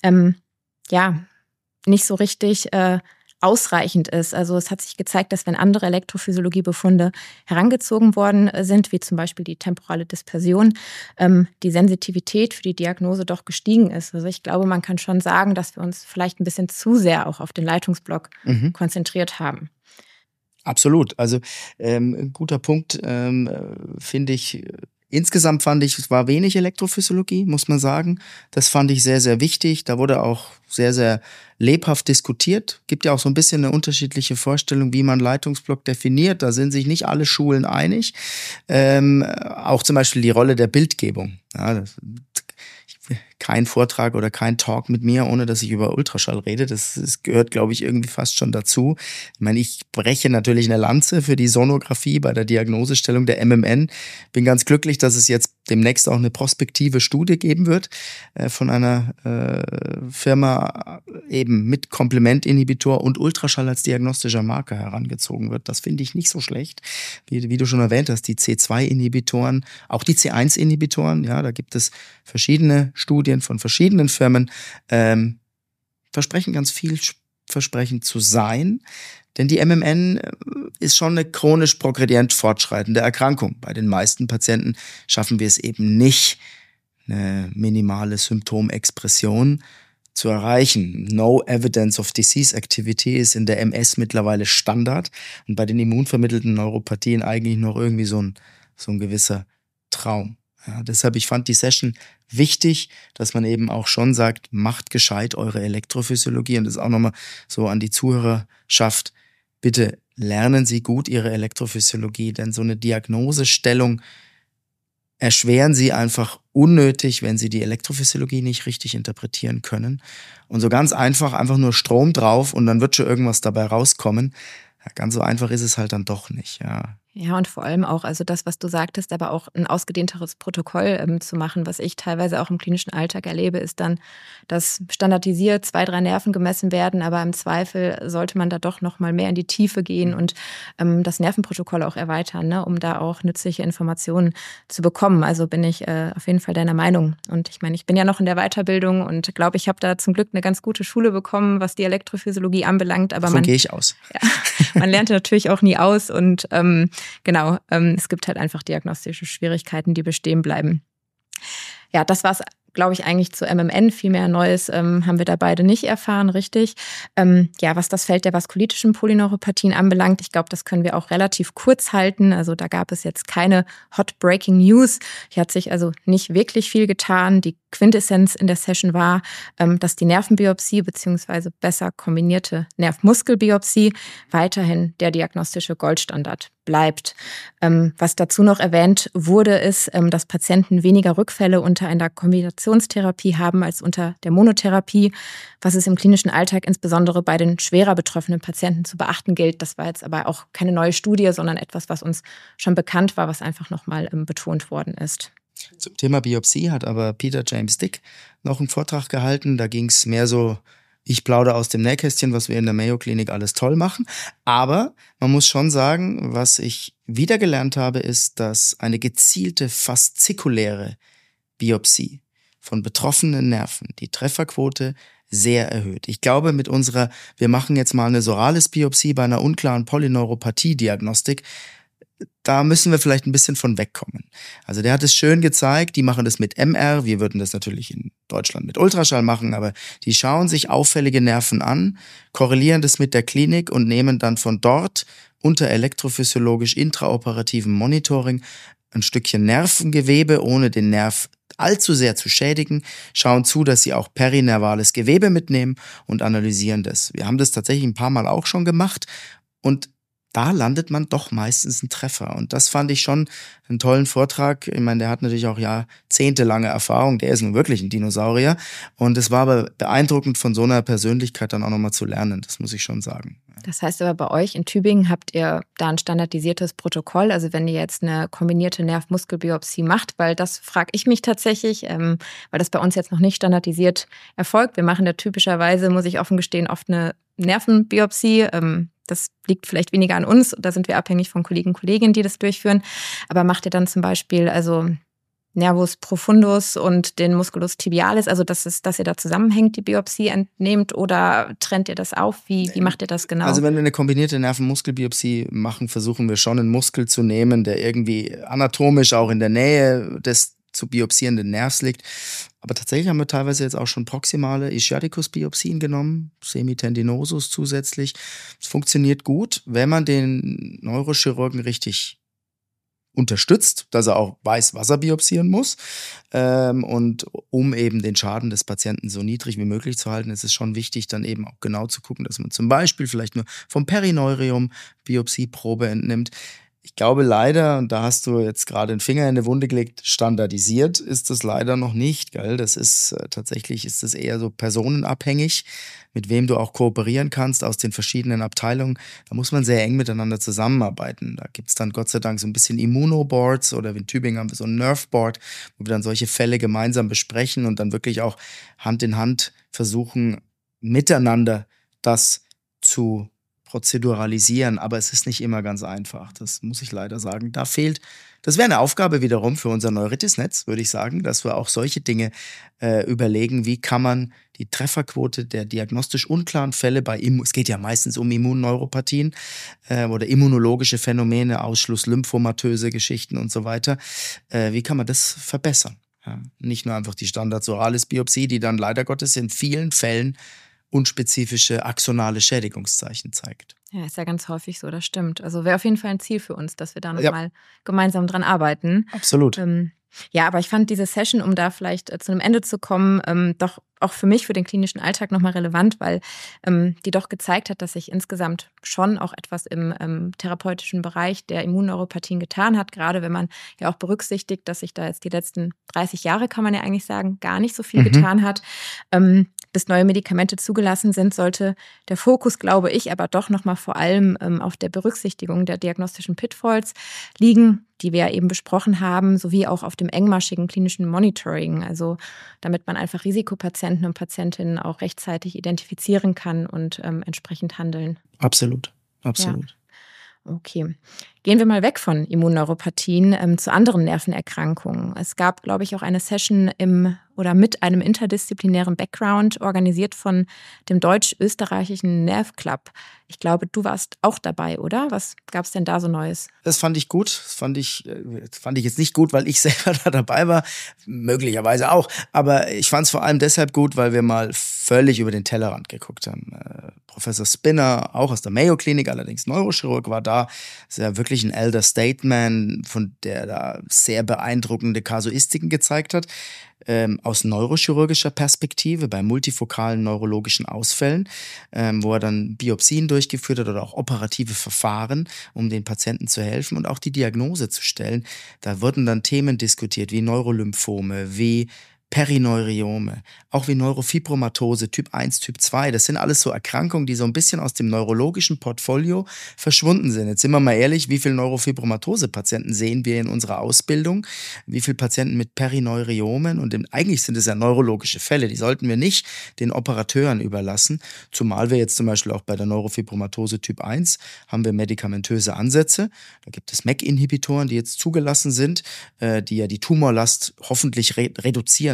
nicht so richtig ausreichend ist. Also es hat sich gezeigt, dass wenn andere Elektrophysiologiebefunde herangezogen worden sind, wie zum Beispiel die temporale Dispersion, die Sensitivität für die Diagnose doch gestiegen ist. Also ich glaube, man kann schon sagen, dass wir uns vielleicht ein bisschen zu sehr auch auf den Leitungsblock konzentriert haben. Absolut. Also guter Punkt, finde ich. Insgesamt fand ich, es war wenig Elektrophysiologie, muss man sagen. Das fand ich sehr, sehr wichtig. Da wurde auch sehr, sehr lebhaft diskutiert. Gibt ja auch so ein bisschen eine unterschiedliche Vorstellung, wie man Leitungsblock definiert. Da sind sich nicht alle Schulen einig. Auch zum Beispiel die Rolle der Bildgebung. Ja, kein Vortrag oder kein Talk mit mir, ohne dass ich über Ultraschall rede. Das gehört, glaube ich, irgendwie fast schon dazu. Ich meine, ich breche natürlich eine Lanze für die Sonographie bei der Diagnosestellung der MMN. Bin ganz glücklich, dass es jetzt demnächst auch eine prospektive Studie geben wird von einer Firma eben mit Komplementinhibitor und Ultraschall als diagnostischer Marker herangezogen wird. Das finde ich nicht so schlecht. Wie du schon erwähnt hast, die C2-Inhibitoren, auch die C1-Inhibitoren, ja, da gibt es verschiedene Studien von verschiedenen Firmen, versprechen ganz vielversprechend zu sein. Denn die MMN ist schon eine chronisch progredient fortschreitende Erkrankung. Bei den meisten Patienten schaffen wir es eben nicht, eine minimale Symptomexpression zu erreichen. No evidence of disease activity ist in der MS mittlerweile Standard und bei den immunvermittelten Neuropathien eigentlich noch irgendwie so ein gewisser Traum. Ja, deshalb, ich fand die Session wichtig, dass man eben auch schon sagt, macht gescheit eure Elektrophysiologie und das auch nochmal so an die Zuhörerschaft. Bitte lernen Sie gut Ihre Elektrophysiologie, denn so eine Diagnosestellung erschweren Sie einfach unnötig, wenn Sie die Elektrophysiologie nicht richtig interpretieren können. Und so ganz einfach nur Strom drauf und dann wird schon irgendwas dabei rauskommen. Ja, ganz so einfach ist es halt dann doch nicht, ja. Ja, und vor allem auch, also das, was du sagtest, aber auch ein ausgedehnteres Protokoll zu machen, was ich teilweise auch im klinischen Alltag erlebe, ist dann, dass standardisiert 2, 3 Nerven gemessen werden, aber im Zweifel sollte man da doch noch mal mehr in die Tiefe gehen und das Nervenprotokoll auch erweitern, ne, um da auch nützliche Informationen zu bekommen. Also bin ich auf jeden Fall deiner Meinung. Und ich meine, ich bin ja noch in der Weiterbildung und glaube, ich habe da zum Glück eine ganz gute Schule bekommen, was die Elektrophysiologie anbelangt. Aber davon gehe ich aus. Ja, man lernt natürlich auch nie aus und genau, es gibt halt einfach diagnostische Schwierigkeiten, die bestehen bleiben. Ja, das war's, glaube ich, eigentlich zu MMN. Viel mehr Neues haben wir da beide nicht erfahren, richtig. Ja, was das Feld der vaskulitischen Polyneuropathien anbelangt, ich glaube, das können wir auch relativ kurz halten. Also da gab es jetzt keine Hot-Breaking News. Hier hat sich also nicht wirklich viel getan. Die Quintessenz in der Session war, dass die Nervenbiopsie bzw. besser kombinierte Nerv-Muskel-Biopsie weiterhin der diagnostische Goldstandard bleibt. Was dazu noch erwähnt wurde, ist, dass Patienten weniger Rückfälle unter einer Kombinationstherapie haben als unter der Monotherapie, was es im klinischen Alltag insbesondere bei den schwerer betroffenen Patienten zu beachten gilt. Das war jetzt aber auch keine neue Studie, sondern etwas, was uns schon bekannt war, was einfach nochmal betont worden ist. Zum Thema Biopsie hat aber Peter James Dick noch einen Vortrag gehalten. Da ging es mehr so, ich plaudere aus dem Nähkästchen, was wir in der Mayo-Klinik alles toll machen. Aber man muss schon sagen, was ich wieder gelernt habe, ist, dass eine gezielte faszikuläre Biopsie von betroffenen Nerven die Trefferquote sehr erhöht. Ich glaube, mit wir machen jetzt mal eine Soralis-Biopsie bei einer unklaren Polyneuropathie-Diagnostik, da müssen wir vielleicht ein bisschen von wegkommen. Also der hat es schön gezeigt, die machen das mit MR, wir würden das natürlich in Deutschland mit Ultraschall machen, aber die schauen sich auffällige Nerven an, korrelieren das mit der Klinik und nehmen dann von dort unter elektrophysiologisch intraoperativen Monitoring ein Stückchen Nervengewebe, ohne den Nerv allzu sehr zu schädigen, schauen zu, dass sie auch perinervales Gewebe mitnehmen und analysieren das. Wir haben das tatsächlich ein paar Mal auch schon gemacht und da landet man doch meistens einen Treffer. Und das fand ich schon einen tollen Vortrag. Ich meine, der hat natürlich auch jahrzehntelange Erfahrung. Der ist nun wirklich ein Dinosaurier. Und es war aber beeindruckend, von so einer Persönlichkeit dann auch nochmal zu lernen. Das muss ich schon sagen. Das heißt aber, bei euch in Tübingen habt ihr da ein standardisiertes Protokoll? Also wenn ihr jetzt eine kombinierte Nerv-Muskel-Biopsie macht, weil das frage ich mich tatsächlich, weil das bei uns jetzt noch nicht standardisiert erfolgt. Wir machen da typischerweise, muss ich offen gestehen, oft eine Nervenbiopsie. Das liegt vielleicht weniger an uns, da sind wir abhängig von Kollegen und Kolleginnen, die das durchführen. Aber macht ihr dann zum Beispiel Nervus profundus und den Musculus tibialis, also dass ihr da zusammenhängt, die Biopsie entnehmt, oder trennt ihr das auf? Wie macht ihr das genau? Also wenn wir eine kombinierte Nerven-Muskel-Biopsie machen, versuchen wir schon einen Muskel zu nehmen, der irgendwie anatomisch auch in der Nähe des zu biopsierenden Nervs liegt. Aber tatsächlich haben wir teilweise jetzt auch schon proximale Ischiadicus-Biopsien genommen, Semitendinosus zusätzlich. Es funktioniert gut, wenn man den Neurochirurgen richtig unterstützt, dass er auch weiß, was er biopsieren muss. Und um eben den Schaden des Patienten so niedrig wie möglich zu halten, ist es schon wichtig, dann eben auch genau zu gucken, dass man zum Beispiel vielleicht nur vom Perineurium Biopsieprobe entnimmt. Ich glaube leider, und da hast du jetzt gerade den Finger in die Wunde gelegt, standardisiert ist das leider noch nicht, gell? Das ist tatsächlich ist das eher so personenabhängig, mit wem du auch kooperieren kannst aus den verschiedenen Abteilungen. Da muss man sehr eng miteinander zusammenarbeiten. Da gibt's dann Gott sei Dank so ein bisschen Immunoboards, oder in Tübingen haben wir so ein Nerveboard, wo wir dann solche Fälle gemeinsam besprechen und dann wirklich auch Hand in Hand versuchen, miteinander das zu prozeduralisieren, aber es ist nicht immer ganz einfach. Das muss ich leider sagen. Das wäre eine Aufgabe wiederum für unser Neuritis-Netz, würde ich sagen, dass wir auch solche Dinge überlegen, wie kann man die Trefferquote der diagnostisch unklaren Fälle es geht ja meistens um Immunneuropathien oder immunologische Phänomene, Ausschluss lymphomatöse Geschichten und so weiter. Wie kann man das verbessern? Ja, nicht nur einfach die Standard-Soralis-Biopsie, die dann leider Gottes in vielen Fällen unspezifische axonale Schädigungszeichen zeigt. Ja, ist ja ganz häufig so, das stimmt. Also wäre auf jeden Fall ein Ziel für uns, dass wir da nochmal gemeinsam dran arbeiten. Absolut. Ja, aber ich fand diese Session, um da vielleicht zu einem Ende zu kommen, doch auch für mich, für den klinischen Alltag nochmal relevant, weil die doch gezeigt hat, dass sich insgesamt schon auch etwas im therapeutischen Bereich der Immunneuropathien getan hat, gerade wenn man ja auch berücksichtigt, dass sich da jetzt die letzten 30 Jahre, kann man ja eigentlich sagen, gar nicht so viel getan hat. Bis neue Medikamente zugelassen sind, sollte der Fokus, glaube ich, aber doch nochmal vor allem auf der Berücksichtigung der diagnostischen Pitfalls liegen, die wir ja eben besprochen haben, sowie auch auf dem engmaschigen klinischen Monitoring, also damit man einfach Risikopatienten und Patientinnen auch rechtzeitig identifizieren kann und entsprechend handeln. Absolut. Ja. Okay. Gehen wir mal weg von Immunneuropathien zu anderen Nervenerkrankungen. Es gab, glaube ich, auch eine Session mit einem interdisziplinären Background, organisiert von dem deutsch-österreichischen Nerve Club. Ich glaube, du warst auch dabei, oder? Was gab es denn da so Neues? Das fand ich gut. Das fand ich jetzt nicht gut, weil ich selber da dabei war. Möglicherweise auch. Aber ich fand es vor allem deshalb gut, weil wir mal völlig über den Tellerrand geguckt haben. Professor Spinner, auch aus der Mayo Klinik, allerdings Neurochirurg, war da. Ist ja wirklich ein Elder Statesman, von der da sehr beeindruckende Kasuistiken gezeigt hat. Aus neurochirurgischer Perspektive bei multifokalen neurologischen Ausfällen, wo er dann Biopsien durchgeführt hat oder auch operative Verfahren, um den Patienten zu helfen und auch die Diagnose zu stellen. Da wurden dann Themen diskutiert wie Neurolymphome, wie Perineuriome, auch wie Neurofibromatose, Typ 1, Typ 2. Das sind alles so Erkrankungen, die so ein bisschen aus dem neurologischen Portfolio verschwunden sind. Jetzt sind wir mal ehrlich, wie viele Neurofibromatose-Patienten sehen wir in unserer Ausbildung? Wie viele Patienten mit Perineuriomen? Und eigentlich sind es ja neurologische Fälle, die sollten wir nicht den Operateuren überlassen. Zumal wir jetzt zum Beispiel auch bei der Neurofibromatose Typ 1 haben wir medikamentöse Ansätze. Da gibt es MEK-Inhibitoren, die jetzt zugelassen sind, die ja die Tumorlast hoffentlich reduzieren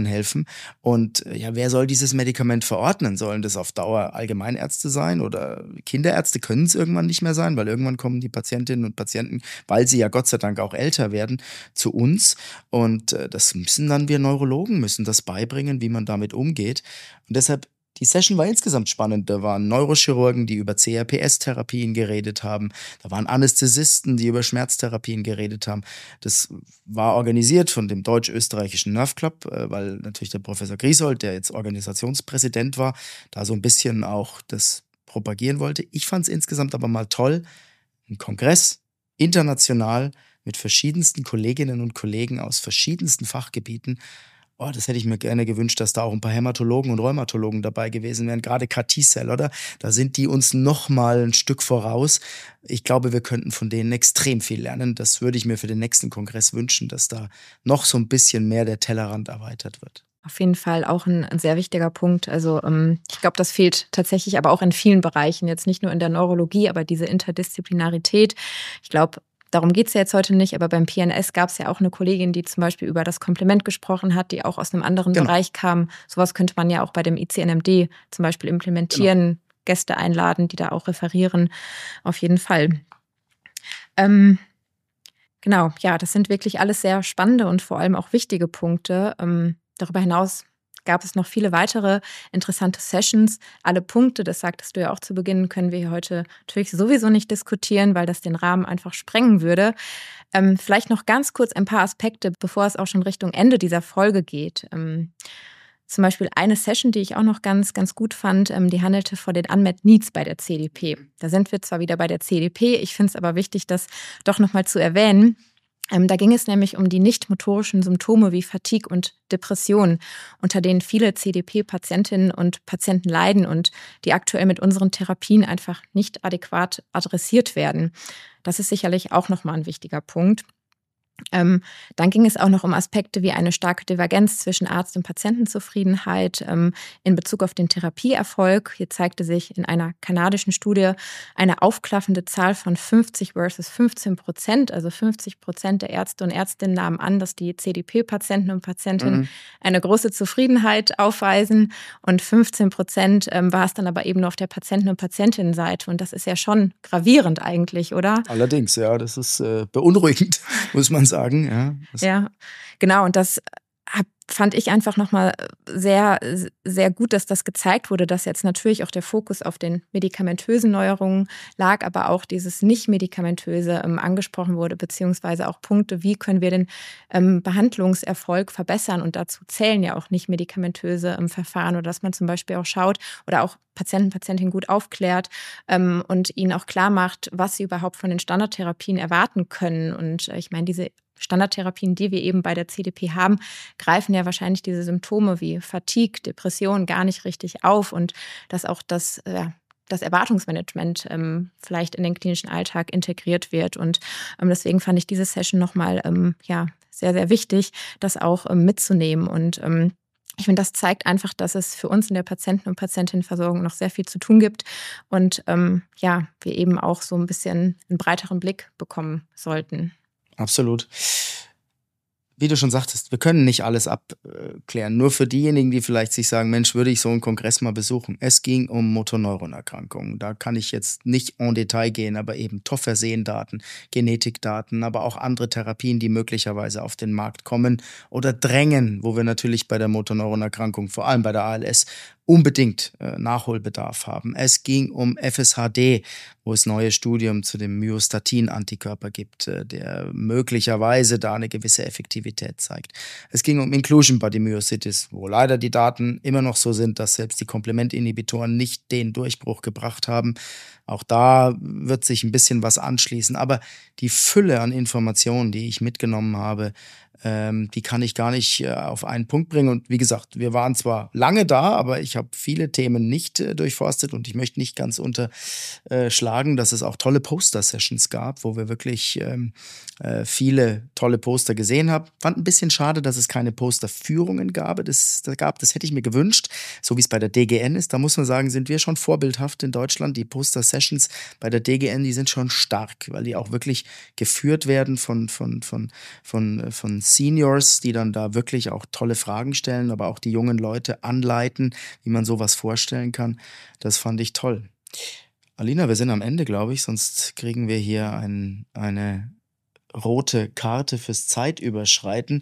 helfen. Und ja, wer soll dieses Medikament verordnen? Sollen das auf Dauer Allgemeinärzte sein oder Kinderärzte? Können es irgendwann nicht mehr sein, weil irgendwann kommen die Patientinnen und Patienten, weil sie ja Gott sei Dank auch älter werden, zu uns. Und das müssen dann wir Neurologen, müssen das beibringen, wie man damit umgeht. Und deshalb, die Session war insgesamt spannend. Da waren Neurochirurgen, die über CRPS-Therapien geredet haben. Da waren Anästhesisten, die über Schmerztherapien geredet haben. Das war organisiert von dem deutsch-österreichischen Nerve Club, weil natürlich der Professor Griesold, der jetzt Organisationspräsident war, da so ein bisschen auch das propagieren wollte. Ich fand es insgesamt aber mal toll. Ein Kongress, international, mit verschiedensten Kolleginnen und Kollegen aus verschiedensten Fachgebieten. Oh, das hätte ich mir gerne gewünscht, dass da auch ein paar Hämatologen und Rheumatologen dabei gewesen wären, gerade CAR-T-Cell, oder? Da sind die uns noch mal ein Stück voraus. Ich glaube, wir könnten von denen extrem viel lernen. Das würde ich mir für den nächsten Kongress wünschen, dass da noch so ein bisschen mehr der Tellerrand erweitert wird. Auf jeden Fall auch ein sehr wichtiger Punkt. Also ich glaube, das fehlt tatsächlich aber auch in vielen Bereichen, jetzt nicht nur in der Neurologie, aber diese Interdisziplinarität. Ich glaube, darum geht es ja jetzt heute nicht, aber beim PNS gab es ja auch eine Kollegin, die zum Beispiel über das Komplement gesprochen hat, die auch aus einem anderen Bereich kam. Sowas könnte man ja auch bei dem ICNMD zum Beispiel implementieren, genau. Gäste einladen, die da auch referieren. Auf jeden Fall. Genau, ja, das sind wirklich alles sehr spannende und vor allem auch wichtige Punkte. Darüber hinaus gab es noch viele weitere interessante Sessions. Alle Punkte, das sagtest du ja auch zu Beginn, können wir hier heute natürlich sowieso nicht diskutieren, weil das den Rahmen einfach sprengen würde. Vielleicht noch ganz kurz ein paar Aspekte, bevor es auch schon Richtung Ende dieser Folge geht. Zum Beispiel eine Session, die ich auch noch ganz, ganz gut fand, die handelte von den Unmet Needs bei der CDP. Da sind wir zwar wieder bei der CDP, ich finde es aber wichtig, das doch nochmal zu erwähnen. Da ging es nämlich um die nicht-motorischen Symptome wie Fatigue und Depression, unter denen viele CDP-Patientinnen und Patienten leiden und die aktuell mit unseren Therapien einfach nicht adäquat adressiert werden. Das ist sicherlich auch nochmal ein wichtiger Punkt. Dann ging es auch noch um Aspekte wie eine starke Divergenz zwischen Arzt- und Patientenzufriedenheit in Bezug auf den Therapieerfolg. Hier zeigte sich in einer kanadischen Studie eine aufklaffende Zahl von 50 versus 15%. Also 50% der Ärzte und Ärztinnen nahmen an, dass die CDP-Patienten und Patientinnen eine große Zufriedenheit aufweisen. Und 15% war es dann aber eben nur auf der Patienten- und Patientinnenseite. Und das ist ja schon gravierend eigentlich, oder? Allerdings, ja, das ist beunruhigend, muss man sagen. Ja, genau. Und das fand ich einfach nochmal sehr, sehr gut, dass das gezeigt wurde, dass jetzt natürlich auch der Fokus auf den medikamentösen Neuerungen lag, aber auch dieses Nicht-Medikamentöse angesprochen wurde, beziehungsweise auch Punkte, wie können wir den Behandlungserfolg verbessern. Und dazu zählen ja auch nicht-medikamentöse Verfahren oder dass man zum Beispiel auch schaut oder auch Patienten, Patientinnen gut aufklärt und ihnen auch klar macht, was sie überhaupt von den Standardtherapien erwarten können. Und ich meine, diese Standardtherapien, die wir eben bei der CDP haben, greifen ja wahrscheinlich diese Symptome wie Fatigue, Depression gar nicht richtig auf und dass auch das Erwartungsmanagement vielleicht in den klinischen Alltag integriert wird. Und deswegen fand ich diese Session nochmal sehr, sehr wichtig, das auch mitzunehmen. Und ich finde, das zeigt einfach, dass es für uns in der Patienten- und Patientinnenversorgung noch sehr viel zu tun gibt und wir eben auch so ein bisschen einen breiteren Blick bekommen sollten. Absolut. Wie du schon sagtest, wir können nicht alles abklären. Nur für diejenigen, die vielleicht sich sagen, Mensch, würde ich so einen Kongress mal besuchen. Es ging um Motorneuronerkrankungen. Da kann ich jetzt nicht en Detail gehen, aber eben Topferseen-Daten, Genetikdaten, aber auch andere Therapien, die möglicherweise auf den Markt kommen oder drängen, wo wir natürlich bei der Motorneuronerkrankung, vor allem bei der ALS, unbedingt Nachholbedarf haben. Es ging um FSHD, wo es neue Studien zu dem Myostatin-Antikörper gibt, der möglicherweise da eine gewisse Effektivität zeigt. Es ging um Inclusion Body Myositis, wo leider die Daten immer noch so sind, dass selbst die Komplementinhibitoren nicht den Durchbruch gebracht haben. Auch da wird sich ein bisschen was anschließen. Aber die Fülle an Informationen, die ich mitgenommen habe, die kann ich gar nicht auf einen Punkt bringen. Und wie gesagt, wir waren zwar lange da, aber ich habe viele Themen nicht durchforstet und ich möchte nicht ganz unterschlagen, dass es auch tolle Poster-Sessions gab, wo wir wirklich viele tolle Poster gesehen haben. Fand ein bisschen schade, dass es keine Posterführungen gab. Das hätte ich mir gewünscht, so wie es bei der DGN ist. Da muss man sagen, sind wir schon vorbildhaft in Deutschland. Die Poster-Sessions bei der DGN, die sind schon stark, weil die auch wirklich geführt werden von Seniors, die dann da wirklich auch tolle Fragen stellen, aber auch die jungen Leute anleiten, wie man sowas vorstellen kann. Das fand ich toll. Alina, wir sind am Ende, glaube ich, sonst kriegen wir hier eine rote Karte fürs Zeitüberschreiten.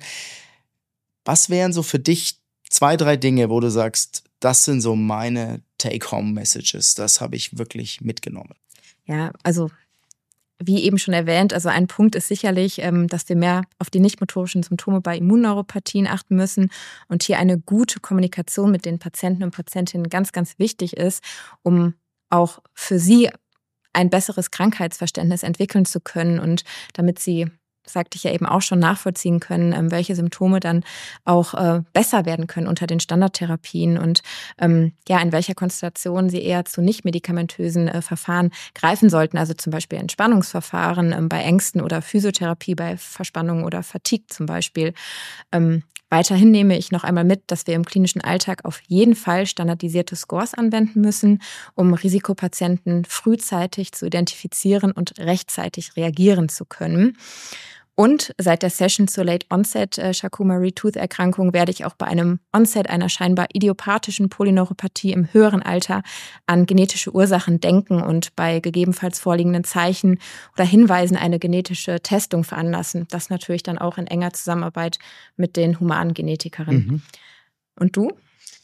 Was wären so für dich 2, 3 Dinge, wo du sagst, das sind so meine Take-Home-Messages, das habe ich wirklich mitgenommen? Ja, also wie eben schon erwähnt, also ein Punkt ist sicherlich, dass wir mehr auf die nichtmotorischen Symptome bei Immunneuropathien achten müssen und hier eine gute Kommunikation mit den Patienten und Patientinnen ganz, ganz wichtig ist, um auch für sie ein besseres Krankheitsverständnis entwickeln zu können und damit sie, sagte ich ja eben auch schon, nachvollziehen können, welche Symptome dann auch besser werden können unter den Standardtherapien und in welcher Konstellation sie eher zu nicht-medikamentösen Verfahren greifen sollten, also zum Beispiel Entspannungsverfahren bei Ängsten oder Physiotherapie bei Verspannung oder Fatigue zum Beispiel. Weiterhin nehme ich noch einmal mit, dass wir im klinischen Alltag auf jeden Fall standardisierte Scores anwenden müssen, um Risikopatienten frühzeitig zu identifizieren und rechtzeitig reagieren zu können. Und seit der Session zur Late Onset Charcot-Marie-Tooth-Erkrankung werde ich auch bei einem Onset einer scheinbar idiopathischen Polyneuropathie im höheren Alter an genetische Ursachen denken und bei gegebenenfalls vorliegenden Zeichen oder Hinweisen eine genetische Testung veranlassen. Das natürlich dann auch in enger Zusammenarbeit mit den humanen Genetikerinnen. Mhm. Und du?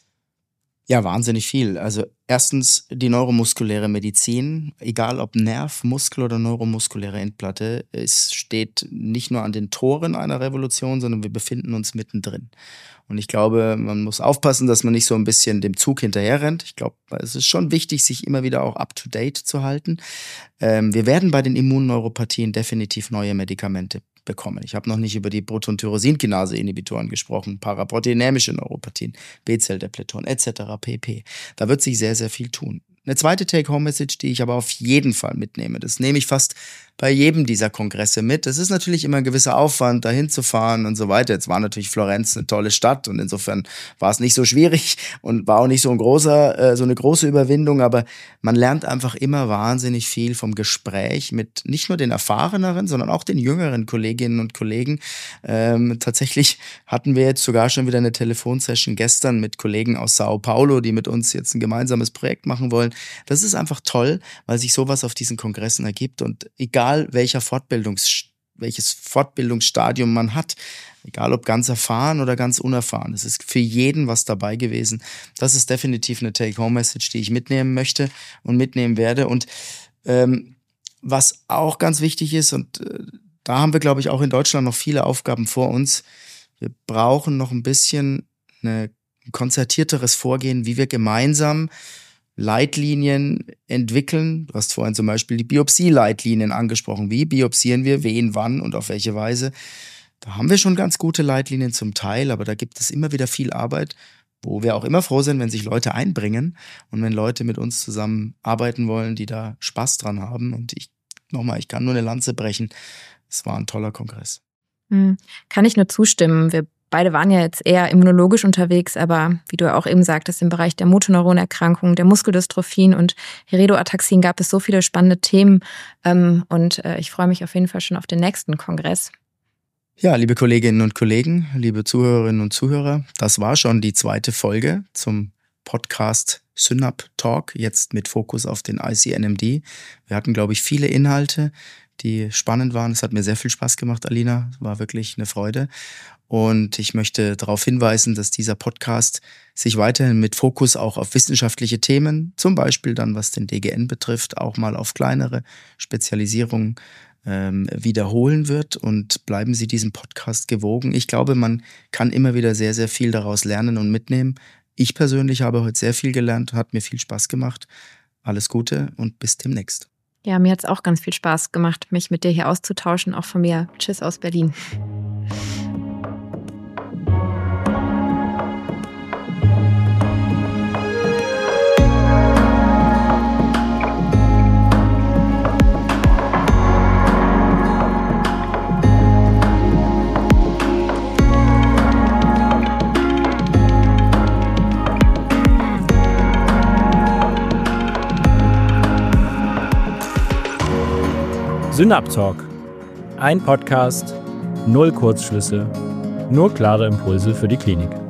Ja, wahnsinnig viel. Also erstens die neuromuskuläre Medizin, egal ob Nerv, Muskel oder neuromuskuläre Endplatte, es steht nicht nur an den Toren einer Revolution, sondern wir befinden uns mittendrin. Und ich glaube, man muss aufpassen, dass man nicht so ein bisschen dem Zug hinterherrennt. Ich glaube, es ist schon wichtig, sich immer wieder auch up-to-date zu halten. Wir werden bei den Immunneuropathien definitiv neue Medikamente bekommen. Ich habe noch nicht über die Proton-Tyrosinkinase-Inhibitoren gesprochen, paraproteinämische Neuropathien, B-Zell-Depleton etc. pp. Da wird sich sehr, sehr viel tun. Eine zweite Take-Home-Message, die ich aber auf jeden Fall mitnehme, das nehme ich fast bei jedem dieser Kongresse mit. Es ist natürlich immer ein gewisser Aufwand, dahin zu fahren und so weiter. Jetzt war natürlich Florenz eine tolle Stadt und insofern war es nicht so schwierig und war auch nicht so eine große Überwindung, aber man lernt einfach immer wahnsinnig viel vom Gespräch mit nicht nur den erfahreneren, sondern auch den jüngeren Kolleginnen und Kollegen. Tatsächlich hatten wir jetzt sogar schon wieder eine Telefonsession gestern mit Kollegen aus Sao Paulo, die mit uns jetzt ein gemeinsames Projekt machen wollen. Das ist einfach toll, weil sich sowas auf diesen Kongressen ergibt und egal welches Fortbildungsstadium man hat, egal ob ganz erfahren oder ganz unerfahren, es ist für jeden was dabei gewesen. Das ist definitiv eine Take-Home-Message, die ich mitnehmen möchte und mitnehmen werde. Und was auch ganz wichtig ist, und da haben wir, glaube ich, auch in Deutschland noch viele Aufgaben vor uns, wir brauchen noch ein bisschen ein konzertierteres Vorgehen, wie wir gemeinsam Leitlinien entwickeln. Du hast vorhin zum Beispiel die Biopsie-Leitlinien angesprochen. Wie biopsieren wir, wen, wann und auf welche Weise? Da haben wir schon ganz gute Leitlinien zum Teil, aber da gibt es immer wieder viel Arbeit, wo wir auch immer froh sind, wenn sich Leute einbringen und wenn Leute mit uns zusammen arbeiten wollen, die da Spaß dran haben. Und ich kann nur eine Lanze brechen. Es war ein toller Kongress. Kann ich nur zustimmen. Wir beide waren ja jetzt eher immunologisch unterwegs, aber wie du auch eben sagtest, im Bereich der Motoneuronerkrankungen, der Muskeldystrophien und Heredoataxien gab es so viele spannende Themen und ich freue mich auf jeden Fall schon auf den nächsten Kongress. Ja, liebe Kolleginnen und Kollegen, liebe Zuhörerinnen und Zuhörer, das war schon die 2. Folge zum Podcast Synap Talk, jetzt mit Fokus auf den ICNMD. Wir hatten, glaube ich, viele Inhalte, die spannend waren. Es hat mir sehr viel Spaß gemacht, Alina. War wirklich eine Freude. Und ich möchte darauf hinweisen, dass dieser Podcast sich weiterhin mit Fokus auch auf wissenschaftliche Themen, zum Beispiel dann, was den DGN betrifft, auch mal auf kleinere Spezialisierungen wiederholen wird. Und bleiben Sie diesem Podcast gewogen. Ich glaube, man kann immer wieder sehr, sehr viel daraus lernen und mitnehmen. Ich persönlich habe heute sehr viel gelernt, hat mir viel Spaß gemacht. Alles Gute und bis demnächst. Ja, mir hat es auch ganz viel Spaß gemacht, mich mit dir hier auszutauschen. Auch von mir. Tschüss aus Berlin. Synap Talk. Ein Podcast, 0 Kurzschlüsse Nur klare Impulse für die Klinik.